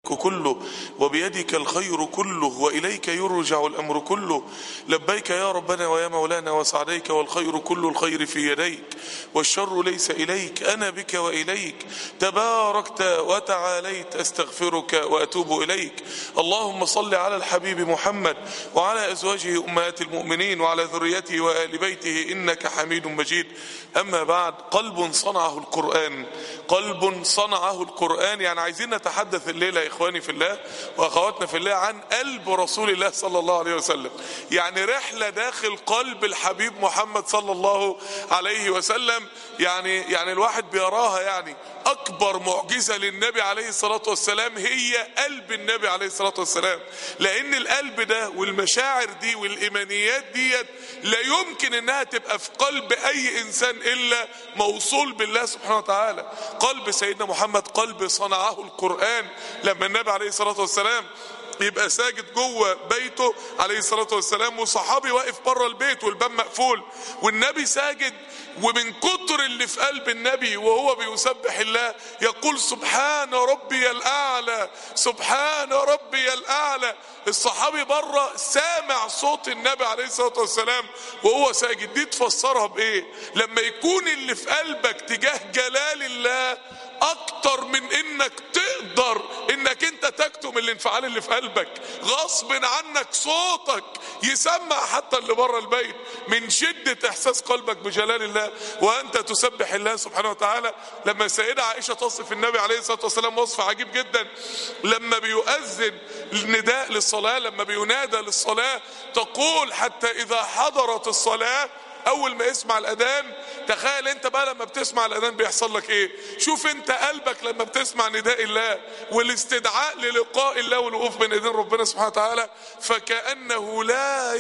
كله، وبيدك الخير كله، وإليك يرجع الأمر كله. لبيك يا ربنا ويا مولانا وسعديك، والخير كل الخير في يديك، والشر ليس إليك، أنا بك وإليك، تباركت وتعاليت، أستغفرك وأتوب إليك. اللهم صل على الحبيب محمد وعلى أزواجه أمهات المؤمنين وعلى ذريته وآل بيته، إنك حميد مجيد. أما بعد، قلب صنعه القرآن، قلب صنعه القرآن. يعني عايزين نتحدث الليلة يا إخواني في الله وأخواتنا في الله عن قلب رسول الله صلى الله عليه وسلم. يعني رحلة داخل قلب الحبيب محمد صلى الله عليه وسلم. يعني الواحد بيراها. يعني أكبر معجزة للنبي عليه الصلاة والسلام هي قلب النبي عليه الصلاة والسلام، لأن القلب ده والمشاعر دي والإيمانيات دي لا يمكن إنها تبقى في قلب أي إنسان إلا موصول بالله سبحانه وتعالى. قلب سيدنا محمد قلب صنعه القرآن. لما النبي عليه الصلاة والسلام يبقى ساجد جوه بيته عليه الصلاة والسلام، وصحابي واقف بره البيت والباب مقفول، والنبي ساجد، ومن كتر اللي في قلب النبي وهو بيسبح الله يقول سبحان ربي الأعلى، سبحان ربي الأعلى. الصحابي بره سامع صوت النبي عليه الصلاة والسلام وهو ساجد. دي تفسرها بإيه؟ لما يكون اللي في قلبك تجاه جلال الله اكتر من انك تقدر انك انت تكتم الانفعال اللي في قلبك، غصب عنك صوتك يسمع حتى اللي بره البيت من شدة احساس قلبك بجلال الله وانت تسبح الله سبحانه وتعالى. لما السيدة عائشة تصف النبي عليه الصلاة والسلام وصف عجيب جدا، لما بيؤذن النداء للصلاة، لما بينادى للصلاة، تقول حتى اذا حضرت الصلاة، اول ما يسمع الاذان، تخيل انت بقى لما بتسمع الاذان بيحصل لك ايه. شوف انت قلبك لما بتسمع نداء الله والاستدعاء للقاء الله والوقوف بين ايدين ربنا سبحانه وتعالى، فكأنه لا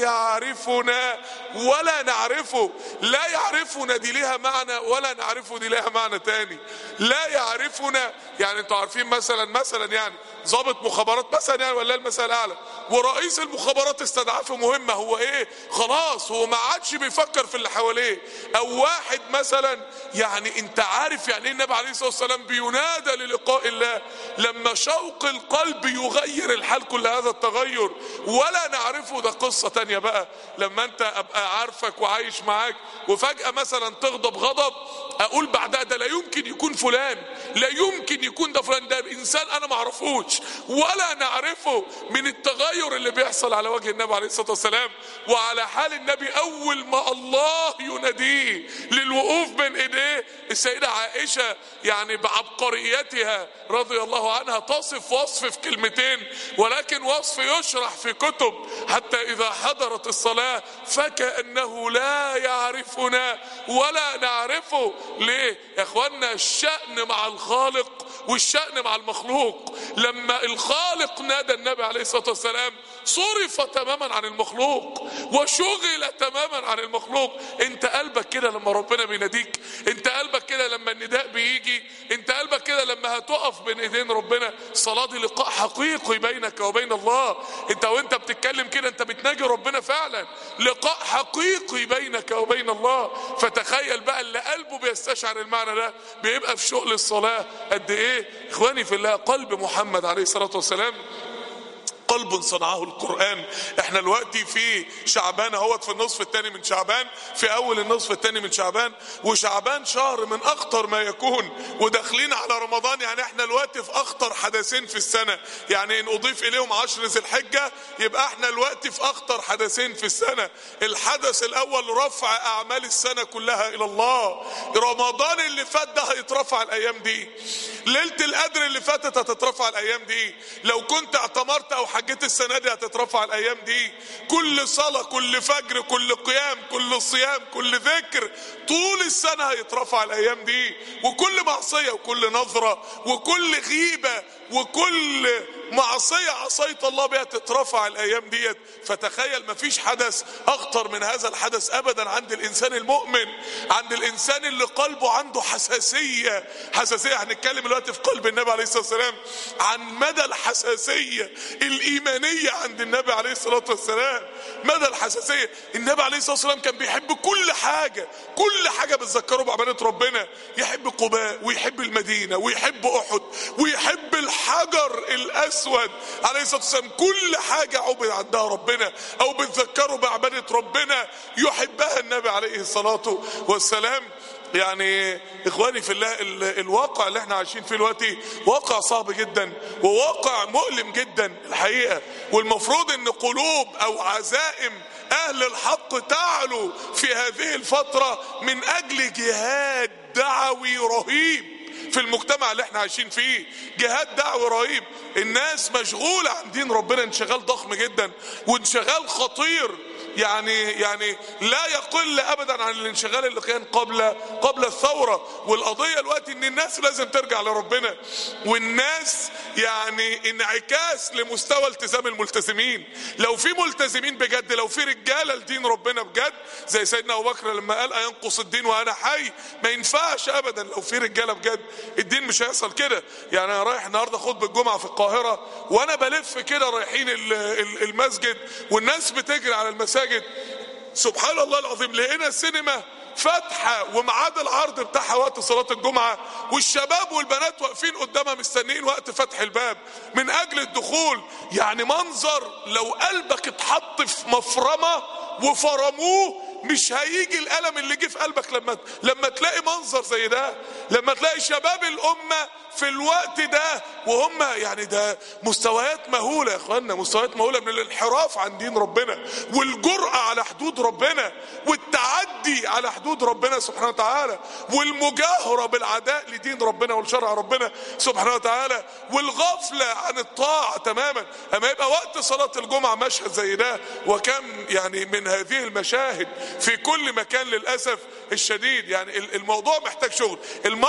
يعرفنا ولا نعرفه. لا يعرفنا دي ليها معنى، ولا نعرفه دي ليها معنى تاني. لا يعرفنا يعني انتوا عارفين مثلا يعني ضابط مخابرات مثلا، يعني ولا المثل اعلى، ورئيس المخابرات استدعاه في مهمه، هو ايه؟ خلاص هو ما عادش بيفكر في اللي حواليه. او واحد مثلا، يعني انت عارف يعني ايه النبي عليه الصلاه والسلام بينادى للقاء الله، لما شوق القلب يغير الحال كل هذا التغير. ولا نعرفه ده قصه تانيه بقى. لما انت ابقى عارفك وعايش معاك وفجاه مثلا تغضب غضب، اقول بعدها ده لا يمكن يكون فلان، لا يمكن يكون ده فلان، ده انسان انا ما اعرفوش ولا نعرفه من التغير اللي بيحصل على وجه النبي عليه الصلاة والسلام وعلى حال النبي اول ما الله يناديه للوقوف بين ايديه. السيدة عائشة يعني بعبقريتها رضي الله عنها تصف وصف في كلمتين، ولكن وصف يشرح في كتب. حتى اذا حضرت الصلاة فكأنه لا يعرفنا ولا نعرفه. ليه يا اخوانا؟ الشأن مع الخالق والشأن مع المخلوق. لما الخالق نادى النبي عليه الصلاة والسلام صرف تماما عن المخلوق وشغل تماما عن المخلوق. انت قلبك كده لما ربنا بيناديك؟ انت قلبك كده لما النداء بيجي؟ انت قلبك كده لما هتقف بين ايدين ربنا؟ الصلاة دي لقاء حقيقي بينك وبين الله. انت وانت بتتكلم كده انت بتناجي ربنا فعلا، لقاء حقيقي بينك وبين الله. فتخيل بقى اللي قلبه بيستشعر المعنى ده بيبقى في شغل الصلاة قد ايه. اخواني في الله، قلب محمد عليه الصلاة والسلام قلب صنعه القرآن. احنا دلوقتي في شعبان اهوت، في النصف الثاني من شعبان، في اول النصف الثاني من شعبان، وشعبان شهر من اخطر ما يكون، وداخلين على رمضان. يعني احنا دلوقتي في اخطر حدثين في السنة، يعني ان اضيف اليهم 10 ذي الحجة يبقى احنا دلوقتي في اخطر حدثين في السنة. الحدث الاول رفع اعمال السنة كلها الى الله. رمضان اللي فات ده هيترفع الايام دي، ليلة القدر اللي فاتت هتترفع الايام دي، لو كنت اعتمرت او حجيت السنة دي هتترفع الايام دي. كل صلاة، كل فجر، كل قيام، كل صيام، كل ذكر طول السنة هيترفع الايام دي. وكل معصية وكل نظرة وكل غيبة وكل معصية عصيت الله بها تترفع الايام ديت. فتخيل مفيش حدث اخطر من هذا الحدث ابدا عند الانسان المؤمن، عند الانسان اللي قلبه عنده حساسية. هنتكلم دلوقتي في قلب النبي عليه الصلاة والسلام عن مدى الحساسية الإيمانية عند النبي عليه الصلاة والسلام. مدى الحساسية. النبي عليه الصلاة والسلام كان بيحب كل حاجة، كل حاجة بتذكره بعبادة ربنا. يحب قباء، ويحب المدينة، ويحب أحد، ويحب الحجر الأسود الاسود عليه الصلاه والسلام كل حاجه عبد عندها ربنا او بتذكره بعباده ربنا يحبها النبي عليه الصلاه والسلام. يعني اخواني في الله، الواقع اللي احنا عايشين فيه دلوقتي واقع صعب جدا وواقع مؤلم جدا الحقيقه، والمفروض ان قلوب او عزائم اهل الحق تعلو في هذه الفتره من اجل جهاد دعوي رهيب في المجتمع اللي احنا عايشين فيه. جهاد دعوي رهيب، الناس مشغولة عن دين ربنا انشغال ضخم جدا وانشغال خطير، يعني لا يقل ابدا عن الانشغال اللي كان قبل الثورة. والقضية الوقت ان الناس لازم ترجع لربنا، والناس يعني انعكاس لمستوى التزام الملتزمين. لو في ملتزمين بجد، لو في رجالة لدين ربنا بجد زي سيدنا ابو بكر لما قال اينقص الدين وانا حي، ما ينفعش ابدا. لو في رجالة بجد الدين مش هيحصل كده. يعني انا رايح النهارده خطبة الجمعة في القاهرة وانا بلف كده رايحين المسجد والناس بتجري على المساجد، سبحان الله العظيم لقينا السينما فاتحه وميعاد العرض بتاعها وقت صلاه الجمعه، والشباب والبنات واقفين قدامها مستنيين وقت فتح الباب من اجل الدخول. يعني منظر لو قلبك اتحط في مفرمه وفرموه مش هيجي الالم اللي جه في قلبك لما تلاقي منظر زي ده، لما تلاقي شباب الامه في الوقت ده وهم يعني ده مستويات مهولة يا اخوانا، مستويات مهولة من الانحراف عن دين ربنا والجرأة على حدود ربنا والتعدي على حدود ربنا سبحانه وتعالى والمجاهرة بالعداء لدين ربنا ولشرع ربنا سبحانه وتعالى والغفلة عن الطاعة تماما. اما يبقى وقت صلاة الجمعة مشهد زي ده، وكم يعني من هذه المشاهد في كل مكان للأسف الشديد. يعني الموضوع محتاج شغل.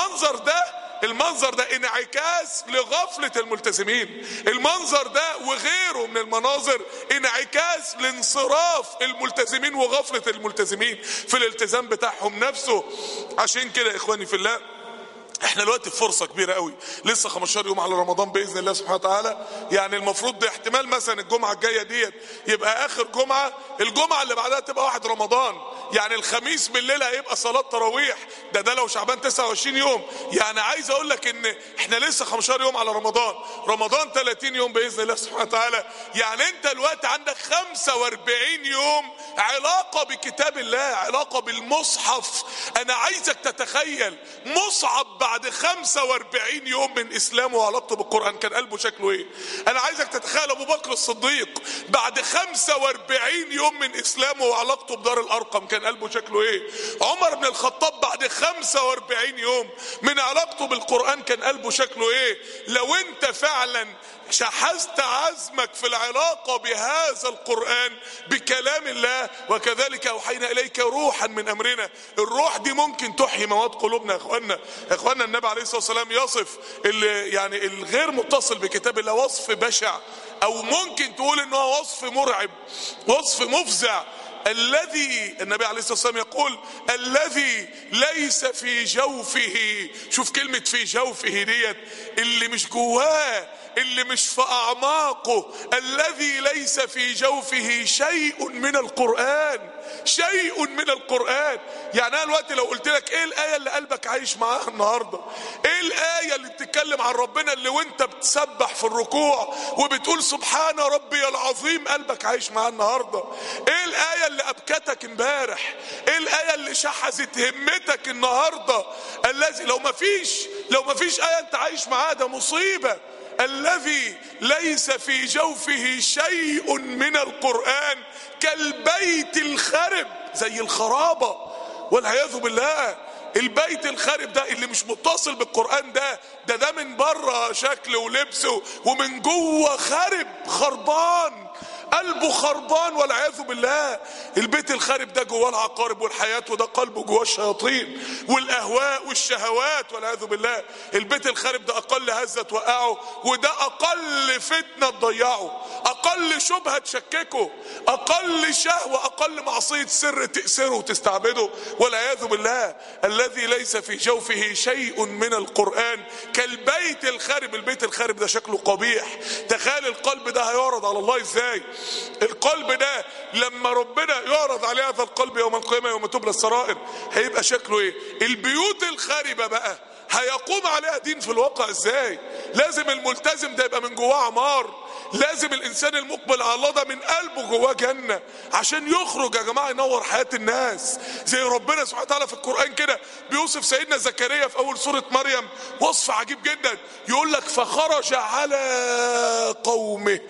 المنظر ده انعكاس لغفلة الملتزمين، المنظر ده وغيره من المناظر انعكاس لانصراف الملتزمين وغفلة الملتزمين في الالتزام بتاعهم نفسه. عشان كده اخواني في الله احنا دلوقتي في فرصه كبيره قوي، لسه 15 يوم على رمضان باذن الله سبحانه وتعالى. يعني المفروض ده احتمال مثلا الجمعه الجايه ديت يبقى اخر جمعه، الجمعه اللي بعدها تبقى 1 رمضان، يعني الخميس بالليل هيبقى صلاه تراويح. ده لو شعبان 29 يوم. يعني عايز اقول لك ان احنا لسه 15 يوم على رمضان 30 يوم باذن الله سبحانه وتعالى. يعني انت الوقت عندك 45 يوم علاقه بكتاب الله، علاقه بالمصحف. انا عايزك تتخيل مصعب بعد 45 يوم من اسلامه وعلاقته بالقرآن كان قلبه شكله ايه. انا عايزك تتخيل ابو بكر الصديق بعد 45 يوم من اسلامه وعلاقته بدار الارقم كان قلبه شكله ايه. عمر بن الخطاب بعد 45 يوم من علاقته بالقرآن كان قلبه شكله ايه. لو انت فعلا شحذت عزمك في العلاقة بهذا القرآن بكلام الله، وكذلك أوحينا إليك روحا من أمرنا، الروح دي ممكن تحيي مواد قلوبنا. يا إخوانا النبي عليه الصلاة والسلام يصف يعني الغير متصل بكتاب الله وصف بشع، أو ممكن تقول إنه وصف مرعب، وصف مفزع. النبي عليه الصلاة والسلام يقول الذي ليس في جوفه، شوف كلمة في جوفه ديت، اللي مش جواه، اللي مش في اعماقه، الذي ليس في جوفه شيء من القرآن، شيء من القرآن. يعني انا دلوقتي لو قلت لك ايه الآية اللي قلبك عايش معاها النهاردة، ايه الآية اللي بتتكلم عن ربنا اللي وانت بتسبح في الركوع وبتقول سبحان ربي العظيم قلبك عايش معاها النهاردة، ايه الآية اللي ابكتك امبارح، ايه الآية اللي شحذت همتك النهاردة، الذي لو ما فيش آية انت عايش معاها ده مصيبة. الذي ليس في جوفه شيء من القرآن كالبيت الخرب، زي الخرابة والعياذ بالله. البيت الخرب ده اللي مش متصل بالقرآن ده من بره شكل ولبس ومن جوه خربان، قلبه خربان والعياذ بالله. البيت الخارب ده جواه العقارب والحياة، وده قلبه جواه الشياطين والاهواء والشهوات والعياذ بالله. البيت الخارب ده اقل هزة توقعه، وده اقل فتنة تضيعه، اقل شبهة تشككه، اقل شهوة، اقل معصية سر تأسره وتستعبده والعياذ بالله. الذي ليس في جوفه شيء من القرآن كالبيت الخارب. البيت الخارب ده شكله قبيح. تخيل القلب ده هيعرض على الله ازاي. القلب ده لما ربنا يعرض عليه هذا القلب يوم القيامة يوم تبلى السرائر هيبقى شكله ايه. البيوت الخاربة بقى هيقوم عليها دين في الواقع ازاي؟ لازم الملتزم ده يبقى من جواه عمار، لازم الانسان المقبل على الله ده من قلبه جواه جنة عشان يخرج يا جماعة ينور حياة الناس. زي ربنا سبحانه وتعالى في القرآن كده بيوصف سيدنا زكريا في اول سورة مريم وصف عجيب جدا، يقول لك فخرج على قومه.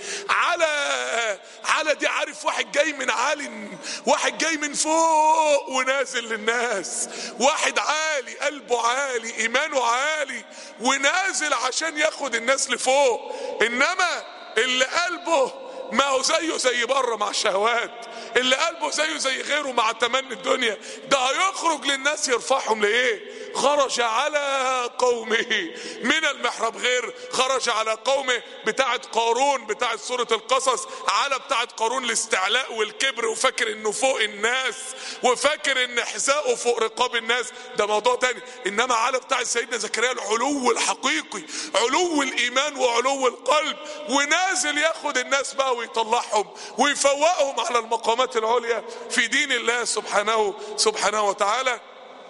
على دي عارف واحد جاي من عالي، واحد جاي من فوق ونازل للناس، واحد عالي قلبه عالي ايمانه عالي ونازل عشان ياخد الناس لفوق. انما اللي قلبه ما هو زيه زي بره مع الشهوات، اللي قلبه زيه زي غيره مع تمني الدنيا، ده هيخرج للناس يرفعهم لايه؟ خرج على قومه من المحراب، غير خرج على قومه بتاعت قارون بتاعت سورة القصص، على بتاعت قارون الاستعلاء والكبر وفاكر انه فوق الناس وفاكر ان حذاءه فوق رقاب الناس، ده موضوع تاني. انما على بتاعت سيدنا زكريا العلو الحقيقي، علو الايمان وعلو القلب، ونازل ياخد الناس بقى ويطلعهم ويفوقهم على المقامات العليا في دين الله سبحانه وتعالى.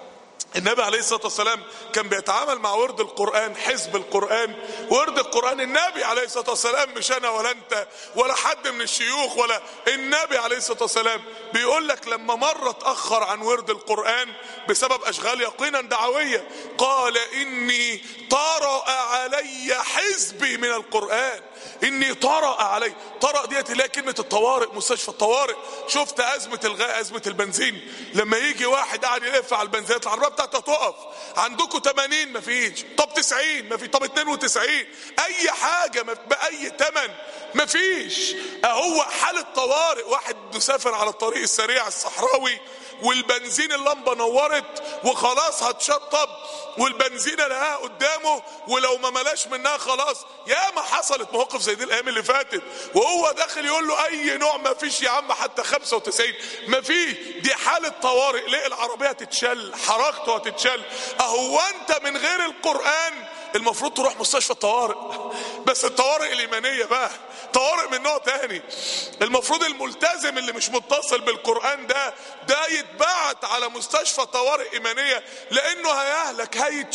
النبي عليه الصلاة والسلام كان بيتعامل مع ورد القرآن، حزب القرآن، ورد القرآن. النبي عليه الصلاة والسلام، مش أنا ولا أنت ولا حد من الشيوخ، ولا النبي عليه الصلاة والسلام بيقول لك لما مرة اتأخر عن ورد القرآن بسبب أشغال يقينا دعوية، قال إني طرأ علي حزبي من القرآن. إني طرأ علي، طرأ ديت اللي هي كلمة الطوارئ، مستشفى الطوارئ. شفت أزمة الغاء، أزمة البنزين، لما يجي واحد قاعد يلف على البنزينات، العربية بتاعته تقف، عندكم 80 مفيش، طب 90 مفيش، طب 92، أي حاجة بأي تمن مفيش. أهو حالة طوارئ، واحد مسافر على الطريق السريع الصحراوي والبنزين اللمبة نورت وخلاص هتشطب، والبنزينة لقاها قدامه ولو ما ملاش منها خلاص. يا ما حصلت مواقف زي دي الايام اللي فاتت، وهو داخل يقول له اي نوع ما فيش يا عم، حتى 95 ما فيش. دي حالة طوارئ، ليه العربية هتتشل، حركته هتتشل. اهو انت من غير القرآن المفروض تروح مستشفى الطوارئ، بس الطوارئ الايمانية بقى طوارئ من نوع تاني. المفروض الملتزم اللي مش متصل بالقرآن ده يتبعت على مستشفى طوارئ ايمانية، لانه هيهلك،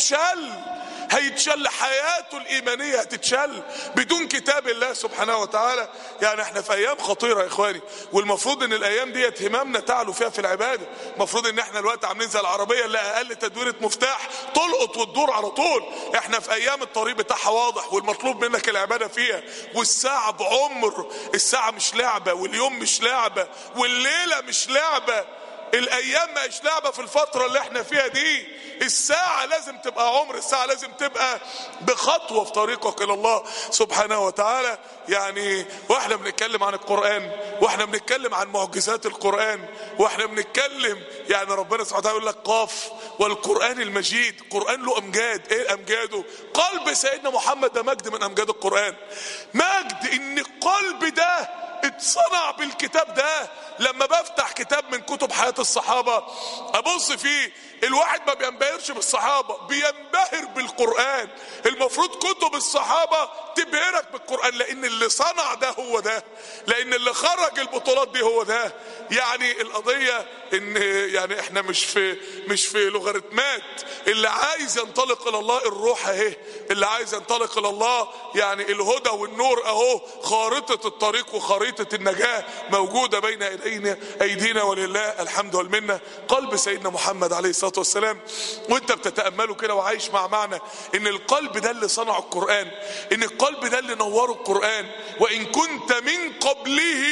هيتشل حياته الايمانية هتتشل بدون كتاب الله سبحانه وتعالى. يعني احنا في ايام خطيرة يا اخواني، والمفروض ان الايام ديت هممنا تعلو فيها في العبادة. المفروض ان احنا الوقت عاملين زي العربية اللي اقل تدويرة مفتاح تلقط وتدور على طول. احنا في ايام الطريق بتاعها واضح، والمطلوب منك العبادة فيها، والساعة بعمر، الساعة مش لعبة، واليوم مش لعبة، والليلة مش لعبة، الايام مش لعبة في الفترة اللي احنا فيها دي. الساعة لازم تبقى عمر، الساعة لازم تبقى بخطوة في طريقك الى الله سبحانه وتعالى. يعني واحنا بنتكلم عن القرآن، واحنا بنتكلم عن معجزات القرآن، واحنا بنتكلم يعني ربنا سبحانه وتعالى يقول لك قاف والقرآن المجيد. القرآن له امجاد، ايه امجاده؟ قلب سيدنا محمد ده مجد من امجاد القرآن، مجد ان القلب ده اتصنع بالكتاب ده. لما بفتح كتاب من كتب حياة الصحابة ابص فيه، الواحد ما بينبهرش بالصحابة، بينبهر بالقرآن. المفروض كتب الصحابة تبهرك بالقرآن، لان اللي صنع ده هو ده، لان اللي خرج البطولات دي هو ده. يعني القضية ان يعني احنا مش في لوغاريتمات. اللي عايز ينطلق الى الله الروح اهي، اللي عايز ينطلق الى الله يعني الهدى والنور اهو، خارطة الطريق وخريطة النجاة موجودة بين ايدينا ولله الحمد والمنة. قلب سيدنا محمد عليه الصلاة والسلام وانت بتتأمله كده وعايش مع معنى ان القلب ده اللي صنع القرآن، ان القلب ده اللي نور القرآن. وان كنت من قبله،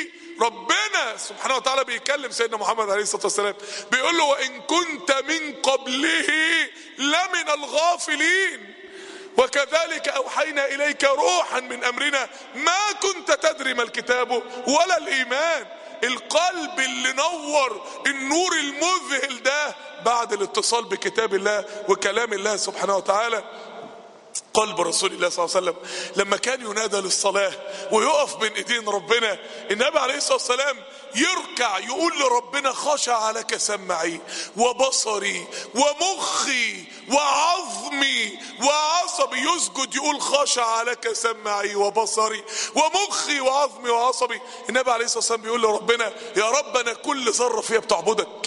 ربنا سبحانه وتعالى بيكلم سيدنا محمد عليه الصلاة والسلام بيقول له وان كنت من قبله لمن الغافلين وكذلك اوحينا اليك روحا من امرنا ما كنت تدري ما الكتاب ولا الايمان. القلب اللي نور النور المذهل ده بعد الاتصال بكتاب الله وكلام الله سبحانه وتعالى. قلب رسول الله صلى الله عليه وسلم لما كان ينادى للصلاة ويقف بين ايدين ربنا، النبي عليه الصلاة والسلام يركع يقول لربنا خشع لك سمعي وبصري ومخي وعظمي وعصبي. يسجد يقول خشع لك سمعي وبصري ومخي وعظمي وعصبي. النبي عليه الصلاة والسلام بيقول لربنا يا رب انا كل ذرة فيها بتعبدك،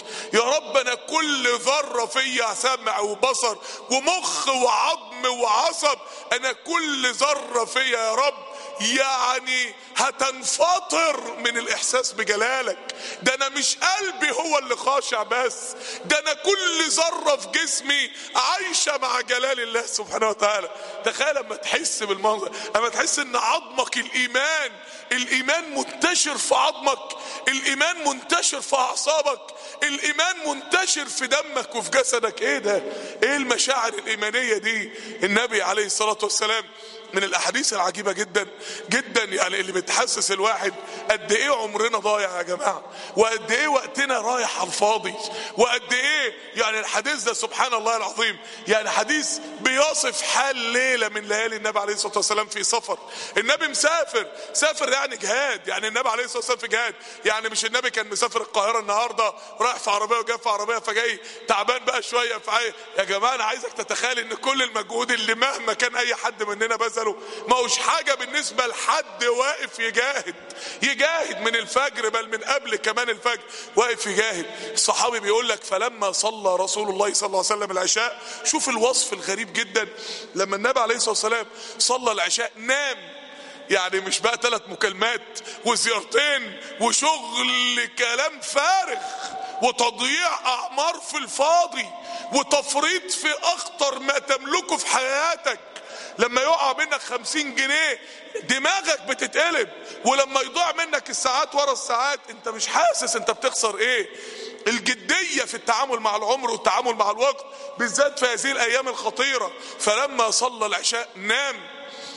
يا رب انا كل ذرة فيا سمع وبصر ومخ وعظم وعصب، انا كل ذرة فيا يا رب يعني هتنفطر من الاحساس بجلالك. ده انا مش قلبي هو اللي خاشع بس، ده انا كل ذرة في جسمي عايشة مع جلال الله سبحانه وتعالى. تخيل لما تحس بالمنظر، لما تحس ان عظمك الايمان منتشر في عظمك، الايمان منتشر في اعصابك، الايمان منتشر في دمك وفي جسدك. ايه ده؟ ايه المشاعر الايمانية دي؟ النبي عليه الصلاة والسلام من الاحاديث العجيبة جدا جدا، يعني اللي بتحسس الواحد قد ايه عمرنا ضايع يا جماعة، وقد ايه وقتنا رايح على الفاضي، وقد ايه يعني الحديث ده سبحان الله العظيم، يعني حديث بيصف حال ليلة من ليالي النبي عليه الصلاة والسلام في سفر. النبي سافر يعني جهاد، يعني النبي عليه الصلاة والسلام في جهاد، يعني مش النبي كان مسافر القاهرة النهاردة رايح في عربية وجاي في عربية فجاي تعبان بقى شوية يا جماعة انا عايزك تتخيل ان كل المجهود اللي مهما كان اي حد مننا بذله ما هوش حاجة بالنسبة لحد واقف يجاهد من الفجر، بل من قبل كمان الفجر واقف يجاهد. الصحابي بيقول لك فلما صلى رسول الله صلى الله عليه وسلم العشاء، شوف الوصف الغريب جدا، لما النبي عليه الصلاة والسلام صلى العشاء نام، يعني مش بقى 3 مكالمات وزيارتين وشغل كلام فارغ وتضييع اعمار في الفاضي وتفريط في اخطر ما تملكه في حياتك. لما يقع منك 50 جنيه دماغك بتتقلب، ولما يضيع منك الساعات ورا الساعات انت مش حاسس انت بتخسر ايه. الجدية في التعامل مع العمر والتعامل مع الوقت بالذات في هذه الايام الخطيرة. فلما صلى العشاء نام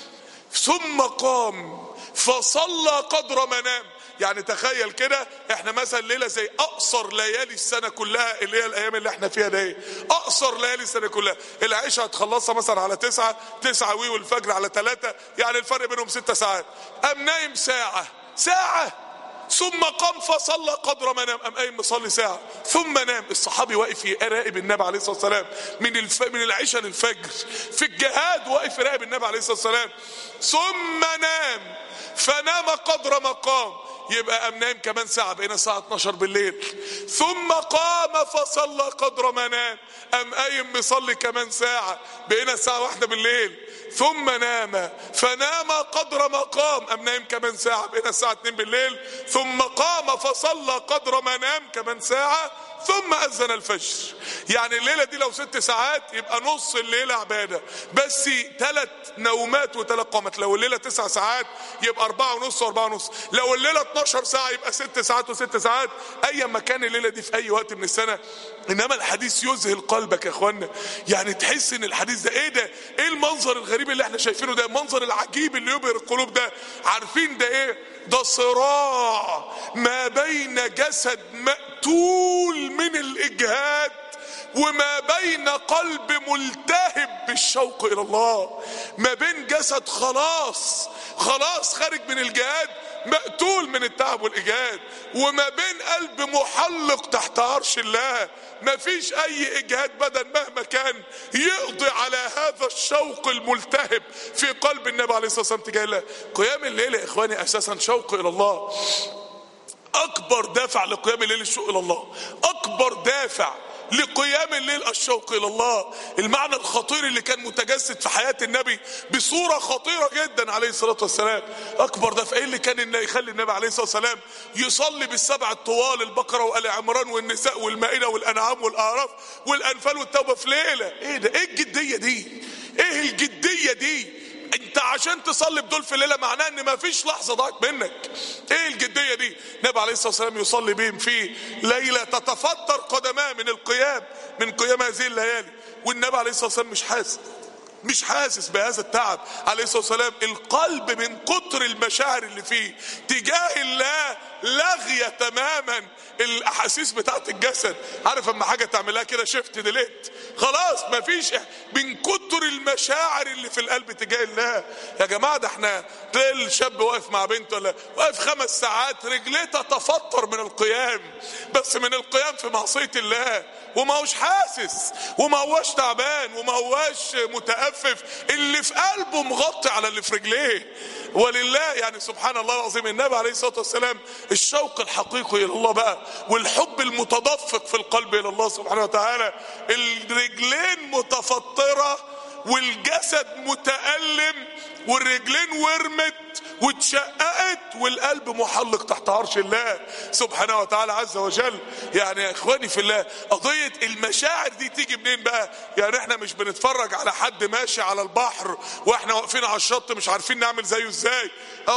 ثم قام فصلى قدر ما نام. يعني تخيل كده احنا مثلا ليلة زي اقصر ليالي السنة كلها اللي هي الايام اللي احنا فيها دي، اقصر ليالي السنة كلها، العشاء هتخلصها مثلا على 9 والفجر على 3، يعني الفرق بينهم 6 ساعات. قام نايم ساعة ثم قام فصلى قدر ما نام، قام قايم مصلي ساعة ثم نام. الصحابي واقف يراقب النبي عليه الصلاة والسلام من العشاء للفجر في الجهاد، واقف يراقب النبي عليه الصلاة والسلام. ثم نام فنام قدر ما قام، يبقى قام نايم كمان ساعة، بقينا الساعة 12 بالليل. ثم قام فصلى قدر ما نام، قام قايم مصلي كمان ساعة، بقينا الساعة 1 بالليل. ثم نام فنام قدر ما قام، قام نايم كمان ساعة، بقينا الساعة 2 بالليل. ثم قام فصلى قدر ما نام كمان ساعة، ثم أذن الفجر. يعني الليلة دي لو 6 ساعات يبقى نص الليلة عبادة، بس 3 نومات و3 قامت. لو الليلة 9 ساعات يبقى 4:30 و4:30. لو الليلة 12 ساعة يبقى 6 ساعات و6 ساعات، اي مكان الليلة دي في اي وقت من السنة. انما الحديث يذهل قلبك يا اخوانا، يعني تحس ان الحديث ده ايه المنظر الغريب اللي احنا شايفينه ده، المنظر العجيب اللي يبهر القلوب ده. عارفين ده ايه؟ ده صراع ما بين جسد مقتول من الاجهاد وما بين قلب ملتهب بالشوق الى الله، ما بين جسد خلاص خارج من الجهاد مقتول من التعب والاجهاد، وما بين قلب محلق تحت عرش الله. ما فيش اي اجهاد بدن مهما كان يقضي على هذا الشوق الملتهب في قلب النبي عليه الصلاة والسلام تجاه الله. قيام الليل يا اخواني اساسا شوق الى الله. اكبر دافع لقيام الليل الشوق الى الله، اكبر دافع لقيام الليل الشوق الى الله. المعنى الخطير اللي كان متجسد في حياة النبي بصورة خطيرة جدا عليه الصلاة والسلام، اكبر دافع ايه اللي كان يخلي النبي عليه الصلاة والسلام يصلي بالسبع الطوال، البقرة وآل عمران والنساء والمائدة والانعام والاعراف والانفال والتوبة في ليلة. ايه ده؟ ايه الجدية دي؟ ايه الجدية دي؟ انت عشان تصلي بدول في الليلة معناه ان ما فيش لحظة ضاعت منك. ايه الجدية دي؟ النبي عليه الصلاة والسلام يصلي بهم في ليلة تتفطر قدماه من قيام هذه الليالي، والنبي عليه الصلاة والسلام مش حاسس بهذا التعب عليه الصلاة والسلام. القلب من كتر المشاعر اللي فيه تجاه الله لاغية تماما الاحاسيس بتاعت الجسد. عارف اما حاجة تعملها كده شيفت ديليت، خلاص مفيش، من كتر المشاعر اللي في القلب تجاه الله. يا جماعة ده احنا تلاقي الشاب واقف مع بنته ولا واقف 5 ساعات رجليه تتفطر من القيام، بس من القيام في معصية الله، وما هوش حاسس وما هوش تعبان وما هوش متألم ملفف، اللي في قلبه مغطي على اللي في رجليه. ولله يعني سبحان الله العظيم النبي عليه الصلاة والسلام الشوق الحقيقي الى الله بقى، والحب المتدفق في القلب الى الله سبحانه وتعالى. الرجلين متفطرة والجسد متألم، والرجلين ورمت واتشققت، والقلب محلق تحت عرش الله سبحانه وتعالى عز وجل. يعني يا اخواني في الله، قضية المشاعر دي تيجي منين بقى؟ يعني احنا مش بنتفرج على حد ماشي على البحر واحنا واقفين على الشط مش عارفين نعمل زيه ازاي.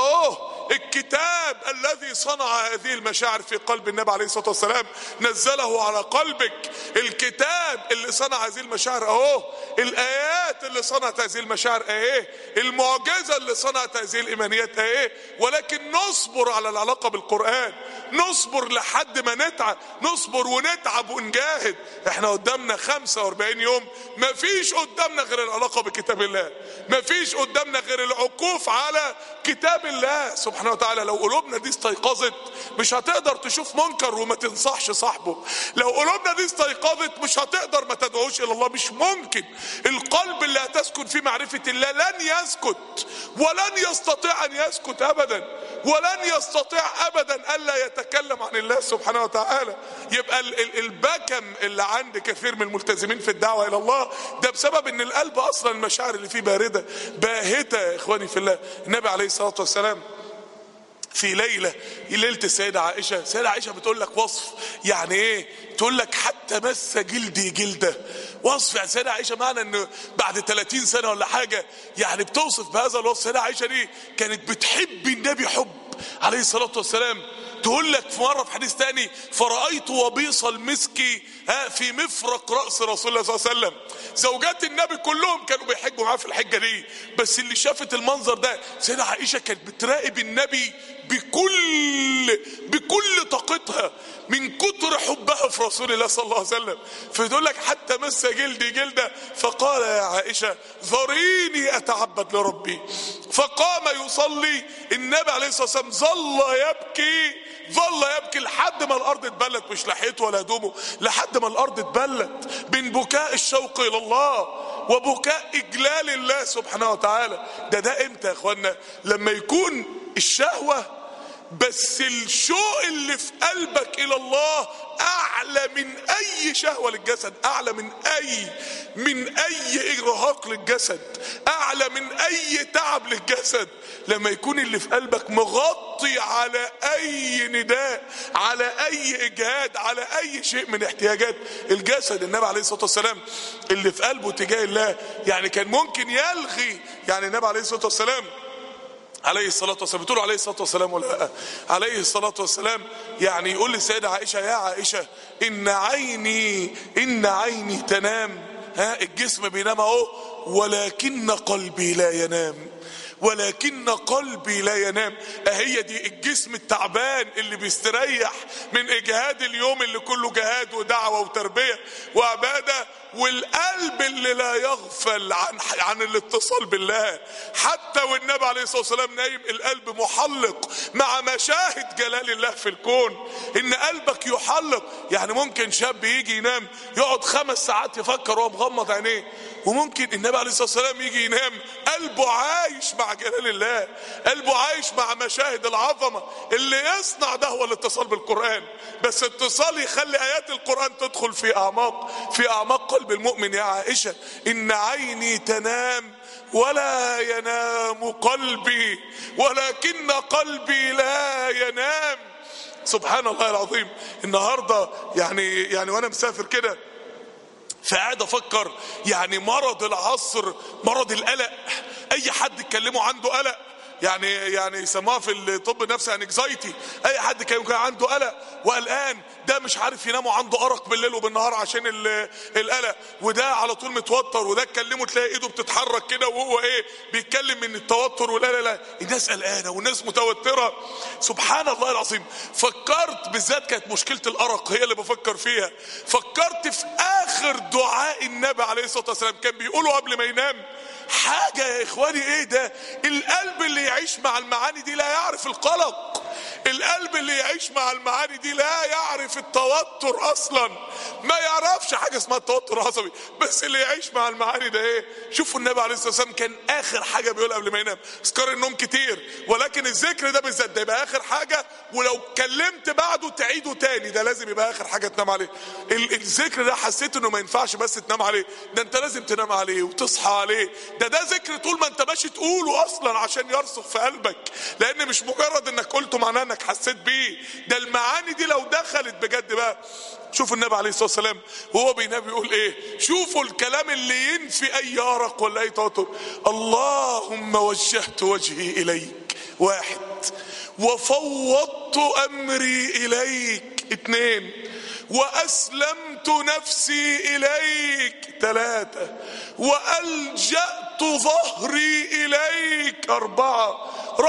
الكتاب الذي صنع هذه المشاعر في قلب النبي عليه الصلاة والسلام نزله على قلبك. الكتاب اللي صنع هذه المشاعر الآيات اللي صنعت هذه المشاعر المعجزة اللي صنعت هذه الإيمانيات ولكن نصبر على العلاقة بالقرآن، نصبر لحد ما نتعب، نصبر ونتعب ونجاهد. احنا قدامنا 45 يوم، مفيش قدامنا غير العلاقة بكتاب الله، مفيش قدامنا غير العكوف على كتاب الله سبحانه وتعالى. لو قلوبنا دي استيقظت مش هتقدر تشوف منكر وما تنصحش صاحبه. لو قلوبنا دي استيقظت مش هتقدر ما تدعوش الى الله، مش ممكن. القلب اللي هتسكن في معرفة الله لن يسكت ولن يستطيع ان يسكت ابدا، ولن يستطيع ابدا الا يتكلم عن الله سبحانه وتعالى. يبقى البكم اللي عند كثير من الملتزمين في الدعوة الى الله ده بسبب ان القلب اصلا المشاعر اللي فيه باردة باهتة. يا اخواني في الله، النبي عليه الصلاة والسلام في ليلة السيدة عائشة بتقول لك وصف يعني ايه؟ تقول لك حتى مس جلدي جلده. وصف يعني سيدة عائشة معنى انه بعد 30 سنة ولا حاجة يعني بتوصف بهذا الوصف. سيدة عائشة دي كانت بتحب النبي حب عليه الصلاة والسلام. تقول لك في مرة في حديث تاني فرأيت وبيص المسك في مفرق رأس رسول الله صلى الله عليه وسلم. زوجات النبي كلهم كانوا بيحجوا معاه في الحجة دي، بس اللي شافت المنظر ده سيدة عائشة كانت بتراقب النبي بكل طاقتها من كتر حبها في رسول الله صلى الله عليه وسلم. فتقول لك حتى مس جلدي جلده. فقال يا عائشة ذريني أتعبد لربي. فقام يصلي. النبي عليه الصلاة والسلام ظل يبكي لحد ما الارض اتبلت، مش لحيته ولا هدومه، لحد ما الارض اتبلت من بكاء الشوق الى الله وبكاء اجلال الله سبحانه وتعالى. ده امتى يا اخوانا؟ لما يكون الشهوة بس الشوق اللي في قلبك الى الله اعلى من اي شهوة للجسد، اعلى من اي ارهاق للجسد، اعلى من اي تعب للجسد. لما يكون اللي في قلبك مغطي على اي نداء، على اي اجهاد، على اي شيء من احتياجات الجسد. النبي عليه الصلاة والسلام اللي في قلبه تجاه الله يعني كان ممكن يلغي. يعني النبي عليه الصلاة والسلام بتقول عليه الصلاة والسلام ولا لا؟ عليه الصلاة والسلام يعني يقول للسيدة عائشة يا عائشة إن عيني تنام، الجسم بينام ولكن قلبي لا ينام، ولكن قلبي لا ينام. هي دي الجسم التعبان اللي بيستريح من اجهاد اليوم اللي كله جهاد ودعوة وتربية وعبادة، والقلب اللي لا يغفل عن الاتصال بالله. حتى والنبي عليه الصلاة والسلام نايم القلب محلق مع مشاهد جلال الله في الكون. ان قلبك يحلق. يعني ممكن شاب يجي ينام يقعد 5 ساعات يفكر وهو مغمض عينيه، وممكن النبي عليه الصلاة والسلام يجي ينام قلبه عايش مع جلال الله، قلبه عايش مع مشاهد العظمة. اللي يصنع ده هو الاتصال بالقرآن، بس اتصال يخلي آيات القرآن تدخل في أعماق قلب المؤمن. يا عائشة إن عيني تنام ولا ينام قلبي ولكن قلبي لا ينام. سبحان الله العظيم. النهاردة يعني وانا مسافر كده فقاعد افكر يعني مرض العصر مرض القلق. اي حد تكلمه عنده قلق، يعني يسموها في الطب النفسي انكزايتي. اي حد كان عنده قلق وقلقان، ده مش عارف ينام وعنده ارق بالليل وبالنهار عشان القلق، وده على طول متوتر، وده تكلمه تلاقي ايده بتتحرك كده وهو بيتكلم من التوتر. ولا الناس قلقانه والناس متوتره. سبحان الله العظيم. فكرت بالذات كانت مشكله الارق هي اللي بفكر فيها. فكرت في اخر دعاء النبي عليه الصلاه والسلام كان بيقوله قبل ما ينام. حاجه يا اخواني ده القلب اللي يعيش مع المعاني دي لا يعرف القلق. القلب اللي يعيش مع المعاني دي لا يعرف التوتر اصلا، ما يعرفش حاجه اسمها التوتر العصبي. بس اللي يعيش مع المعاني ده ايه؟ شوفوا النبي عليه الصلاه والسلام كان اخر حاجه بيقول قبل ما ينام. اذكار النوم كتير، ولكن الذكر ده بالذات ده يبقى اخر حاجه، ولو اتكلمت بعده تعيده تاني، ده لازم يبقى اخر حاجه تنام عليه. الذكر ده حسيت انه ما ينفعش بس تنام عليه، ده انت لازم تنام عليه وتصحى عليه. ده ذكر طول ما انت ماشي تقوله اصلا عشان يرسخ في قلبك، لان مش مجرد انك قلته معناه انك حسيت بيه، ده المعاني دي لو دخلت بجد بقى. شوفوا النبي عليه الصلاه والسلام وهو بينام يقول ايه؟ شوفوا الكلام اللي ينفي اي ارق ولا اي توتر. اللهم وجهت وجهي اليك، واحد، وفوضت امري اليك، اتنين، واسلمت نفسي اليك، ثلاثة، والجأت ظهري اليك، اربعة،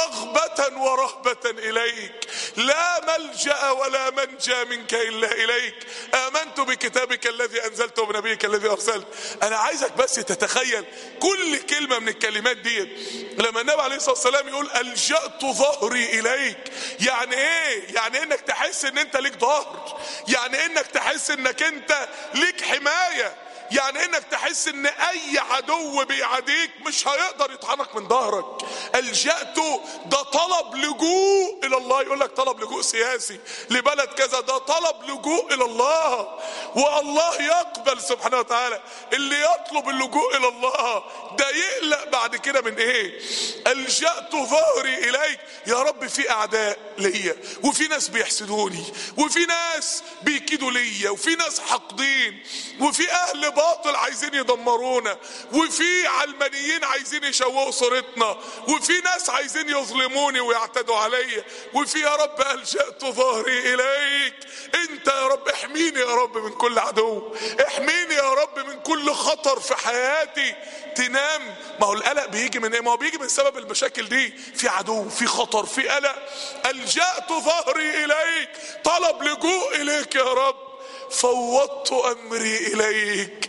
رغبة ورهبة اليك، لا ملجأ ولا منجى منك الا اليك، امنت بكتابك الذي انزلته وبنبيك الذي ارسلت. انا عايزك بس تتخيل كل كلمة من الكلمات دي لما النبي عليه الصلاة والسلام يقول الجأت ظهري اليك، يعني ايه؟ يعني انك تحس ان انت ليك ظهر، يعني انك تحس انك انت ليك حماية، يعني انك تحس ان اي عدو بيعاديك مش هيقدر يطعنك من ظهرك. الجأت ده طلب لجوء الى الله، يقول لك طلب لجوء سياسي لبلد كذا، ده طلب لجوء الى الله، والله يقبل سبحانه وتعالى اللي يطلب اللجوء الى الله. ده يقلق بعد كده من ايه؟ الجأت ظهري اليك. يا رب في اعداء ليا، وفي ناس بيحسدوني، وفي ناس بيكيدوا ليا، وفي ناس حاقدين، وفي اهل باطل عايزين يدمرونا، وفي علمانيين عايزين يشوهوا صورتنا، وفي ناس عايزين يظلموني ويعتدوا عليا، وفي يا رب الجأت ظهري اليك. انت يا رب احميني يا رب من كل عدو، احميني يا رب من كل خطر في حياتي. تنام، ما هو القلق بيجي من ايه؟ ما هو بيجي من سبب المشاكل دي، في عدو، في خطر، في قلق. الجأت ظهري اليك، طلب لجوء اليك يا رب، فوضت امري اليك.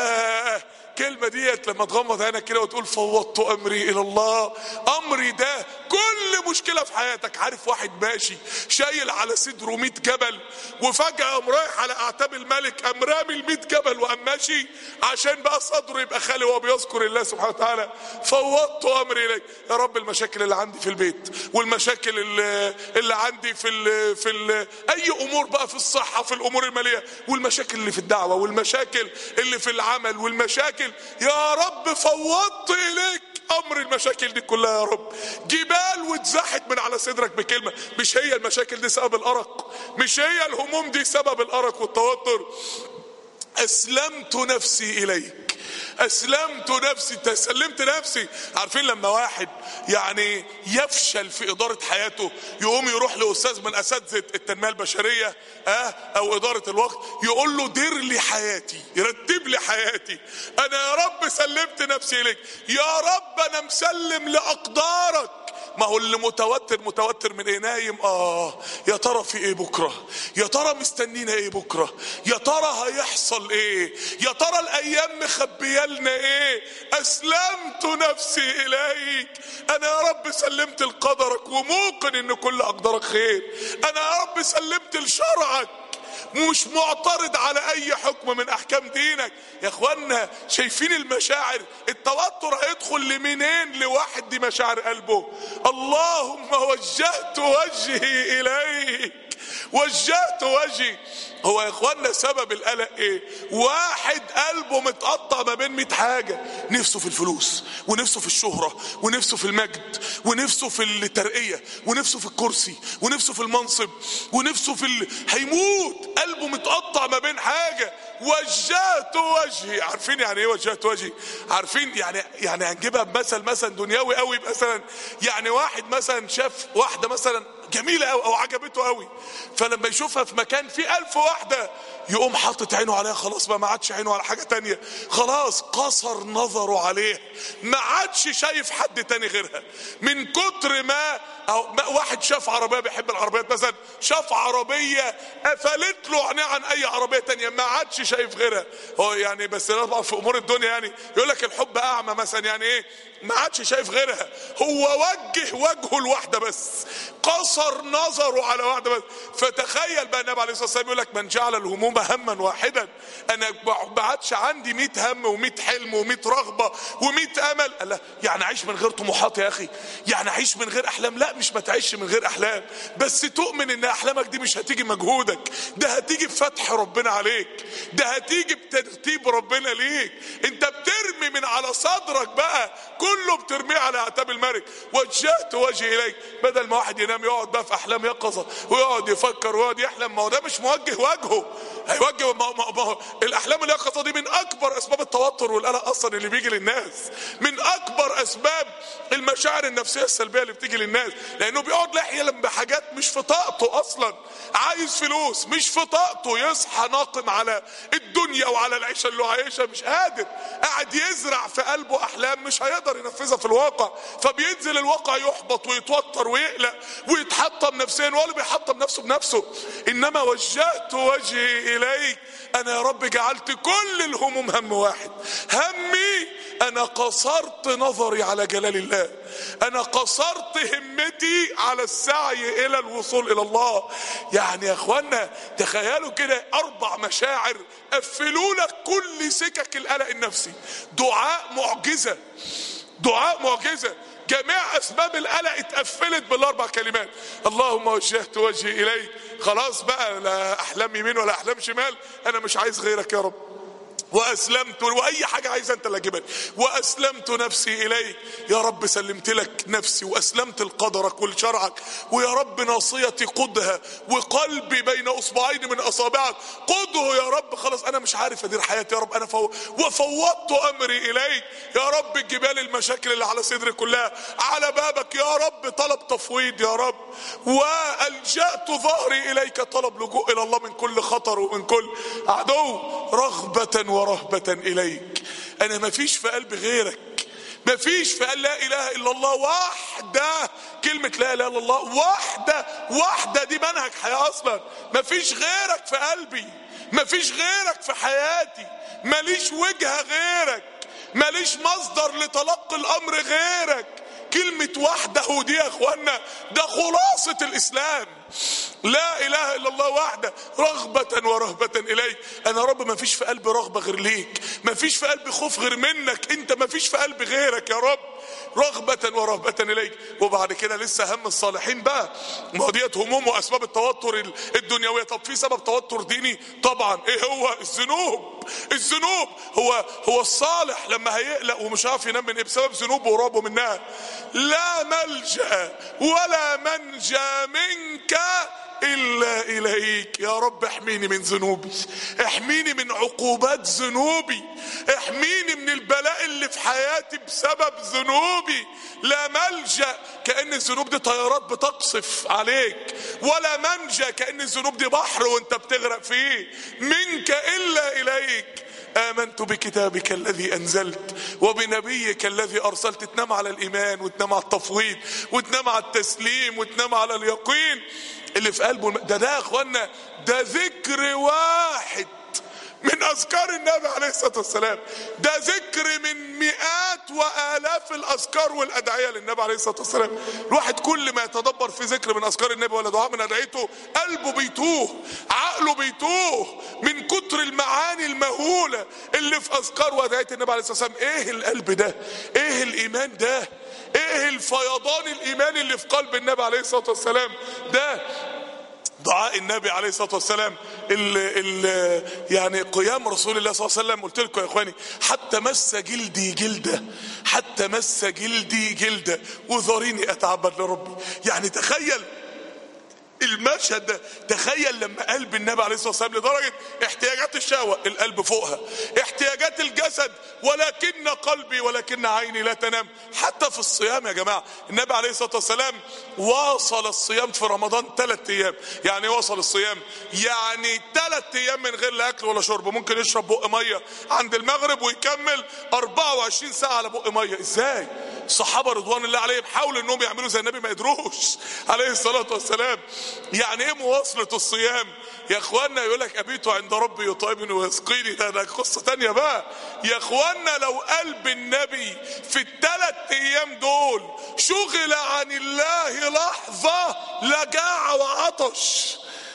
يا الكلمة ديت لما تغمض عينك كده وتقول فوضت امري الى الله، امري ده كل مشكلة في حياتك. عارف واحد ماشي شايل على صدره 100 جبل، وفجأة قام رايح على اعتاب الملك قام رامي ال 100 جبل وقام ماشي عشان بقى صدره يبقى خالي وهو بيذكر الله سبحانه وتعالى. فوضت امري اليك يا رب. المشاكل اللي عندي في البيت، والمشاكل اللي عندي في اي امور بقى، في الصحة، في الامور المالية، والمشاكل اللي في الدعوة، والمشاكل اللي في العمل، والمشاكل، يا رب فوضت اليك امر المشاكل دي كلها يا رب. جبال واتزحت من على صدرك بكلمة. مش هي المشاكل دي سبب الارق؟ مش هي الهموم دي سبب الارق والتوتر؟ اسلمت نفسي اليك، اسلمت نفسي، تسلمت نفسي. عارفين لما واحد يعني يفشل في ادارة حياته يقوم يروح لاستاذ من اساتذة التنمية البشرية او ادارة الوقت، يقول له دير لي حياتي، يرتب لي حياتي. انا يا رب سلمت نفسي اليك، يا رب انا مسلم لاقدارك. ما هو اللي متوتر من ايه؟ نايم، يا ترى في ايه بكرة؟ يا ترى مستنينا ايه بكرة؟ يا ترى هيحصل ايه؟ يا ترى الايام مخبيالنا ايه؟ اسلمت نفسي اليك، انا يا رب سلمت لقدرك وموقن ان كل اقدارك خير. انا يا رب سلمت لشرعك، مش معترض على اي حكم من احكام دينك. يا اخوانا شايفين المشاعر؟ التوتر هيدخل لمنين لواحد دي مشاعر قلبه؟ اللهم وجهت وجهي اليك، وجهت وجهي. هو يا اخوانا سبب القلق ايه؟ واحد قلبه متقطع ما بين 100 حاجة، نفسه في الفلوس، ونفسه في الشهرة، ونفسه في المجد، ونفسه في الترقية، ونفسه في الكرسي، ونفسه في المنصب، ونفسه هيموت. قلبه متقطع ما بين حاجة. وجهت وجهي، عارفين يعني ايه وجهت وجهي؟ عارفين يعني هنجيبها بمثل دنيوي قوي. مثلا يعني واحد مثلا شاف واحدة مثلا جميلة قوي او عجبته قوي، فلما يشوفها في مكان فيه 1000 واحدة يقوم حاطط عينه عليها، خلاص بقى ما عادش عينه على حاجة تانية، خلاص قصر نظره عليه، ما عادش شايف حد تاني غيرها من كتر ما أو واحد شاف عربية بيحب العربيات مثلا، شاف عربية قفلت له عينيه عن اي عربية تانية، ما عادش شايف غيرها. هو يعني بس طبعا في امور الدنيا يعني يقول لك الحب اعمى مثلا، يعني ايه؟ ما عادش شايف غيرها، هو وجه وجهه لواحدة بس، قصر نظره على واحدة بس. فتخيل بقى النبي عليه الصلاة والسلام يقول لك من جعل الهموم هما واحدا، انا ما عادش عندي 100 هم و100 حلم و100 رغبة و100 امل. قال لا يعني اعيش من غير طموحات يا اخي؟ يعني اعيش من غير احلام؟ لا، مش ما تعيش من غير احلام، بس تؤمن ان احلامك دي مش هتيجي مجهودك، ده هتيجي بفتح ربنا عليك، ده هتيجي بترتيب ربنا ليك. انت بترمي من على صدرك بقى، كله بترميه على اعتاب الملك. وجهت وجهي اليك. بدل ما واحد ينام يقعد بقى في احلام يقظه ويقعد يفكر ويقعد يحلم، ما هو ده مش موجه وجهه. هيوجه ما هو الاحلام اليقظه دي من اكبر اسباب التوتر والقلق اصلا اللي بيجي للناس، من اكبر اسباب المشاعر النفسيه السلبيه اللي بتيجي للناس، لانه بيقعد يحلم بحاجات مش في طاقته اصلا. عايز فلوس مش في طاقته، يصحى ناقم على الدنيا وعلى العيشه اللي هو عايشها، مش قادر، قاعد يزرع في قلبه احلام مش هيقدر ينفذها في الواقع، فبينزل الواقع يحبط ويتوتر ويقلق ويتحطم نفسيا، ولا بيحطم نفسه بنفسه. انما وجهت وجهي اليك، انا يا رب جعلت كل الهموم هم واحد، همي انا قصرت نظري على جلال الله، انا قصرت همتي على السعي الى الوصول الى الله. يعني يا اخوانا تخيلوا كده 4 مشاعر قفلوا لك كل سكك القلق النفسي. دعاء معجزة، دعاء معجزة، جميع اسباب القلق اتقفلت بال4 كلمات. اللهم وجهت وجهي اليك، خلاص بقى لا احلام يمين ولا احلام شمال، انا مش عايز غيرك يا رب. واسلمت، واي حاجه عايزها انت اللي هتجيبها. واسلمت نفسي اليك، يا رب سلمت لك نفسي واسلمت لقدرك ولشرعك، ويا رب ناصيتي قدها وقلبي بين اصبعين من اصابعك قده يا رب. خلاص انا مش عارف ادير حياتي يا رب، انا وفوضت امري اليك يا رب. الجبال المشاكل اللي على صدري كلها على بابك يا رب، طلب تفويض يا رب. والجأت ظهري اليك، طلب لجوء الى الله من كل خطر ومن كل عدو، رغبة ورهبة اليك. انا ما فيش في قلبي غيرك، ما فيش في قلبي لا اله الا الله وحده. كلمة لا اله الا الله وحده، وحده دي منهج حياة اصلا. ما فيش غيرك في قلبي، ما فيش غيرك في حياتي، ماليش وجهة غيرك، ماليش مصدر لتلقي الامر غيرك. كلمة وحده دي يا اخوانا ده خلاصة الاسلام. لا اله الا الله وحده، رغبة ورهبة اليك. انا رب ما فيش في قلبي رغبة غير ليك، ما فيش في قلبي خوف غير منك انت، ما فيش في قلبي غيرك يا رب، رغبة ورهبة اليك. وبعد كده لسه هم الصالحين بقى، ما هو ديت هموم واسباب التوتر الدنيوية. طب في سبب توتر ديني طبعا، ايه هو؟ الذنوب. الذنوب هو الصالح لما هيقلق ومش عارف ينام من بسبب ذنوبه ورعبه منها، لا ملجأ ولا منجا منك إلا إليك. يا رب احميني من ذنوبي، احميني من عقوبات ذنوبي، احميني من البلاء اللي في حياتي بسبب ذنوبي. لا ملجأ كأن الذنوب دي طيارات بتقصف عليك، ولا منجا كأن الذنوب دي بحر وانت بتغرق فيه، منك إلا إليك. آمنت بكتابك الذي أنزلت وبنبيك الذي أرسلت. تنام على الإيمان وتنام على التفويض وتنام على التسليم وتنام على اليقين اللي في قلبه. ده يا اخوانا ده ذكر واحد من اذكار النبي عليه الصلاة والسلام، ده ذكر من مئات والاف الاذكار والادعية للنبي عليه الصلاة والسلام. الواحد كل ما يتدبر في ذكر من اذكار النبي ولا دعاء من ادعيته قلبه بيتوه، عقله بيتوه من كتر المعاني المهولة اللي في اذكار وادعية النبي عليه الصلاة والسلام. ايه القلب ده؟ ايه الايمان ده؟ ايه الفيضان الايماني اللي في قلب النبي عليه الصلاة والسلام ده؟ دعاء النبي عليه الصلاة والسلام يعني قيام رسول الله صلى الله عليه وسلم. قلت لكم يا اخواني حتى مس جلدي جلدة، حتى مس جلدي جلدة وذريني اتعبد لربي. يعني تخيل المشهد ده، تخيل لما قلب النبي عليه الصلاة والسلام لدرجة احتياجات الشهوة القلب فوقها، احتياجات الجسد ولكن قلبي ولكن عيني لا تنام. حتى في الصيام يا جماعة النبي عليه الصلاة والسلام واصل الصيام في رمضان 3 ايام. يعني وصل الصيام يعني 3 ايام من غير لا اكل ولا شرب، ممكن يشرب بق مية عند المغرب ويكمل 24 ساعة على بق مية. ازاي؟ الصحابة رضوان الله عليهم حاولوا انهم يعملوا زي النبي ما قدروش عليه الصلاة والسلام. يعني ايه مواصلة الصيام يا اخوانا؟ يقول لك ابيت عند ربي يطعمني ويسقيني، ده قصة تانية بقى يا اخوانا. لو قلب النبي في الثلاث ايام دول شغل عن الله لحظة لجاع وعطش.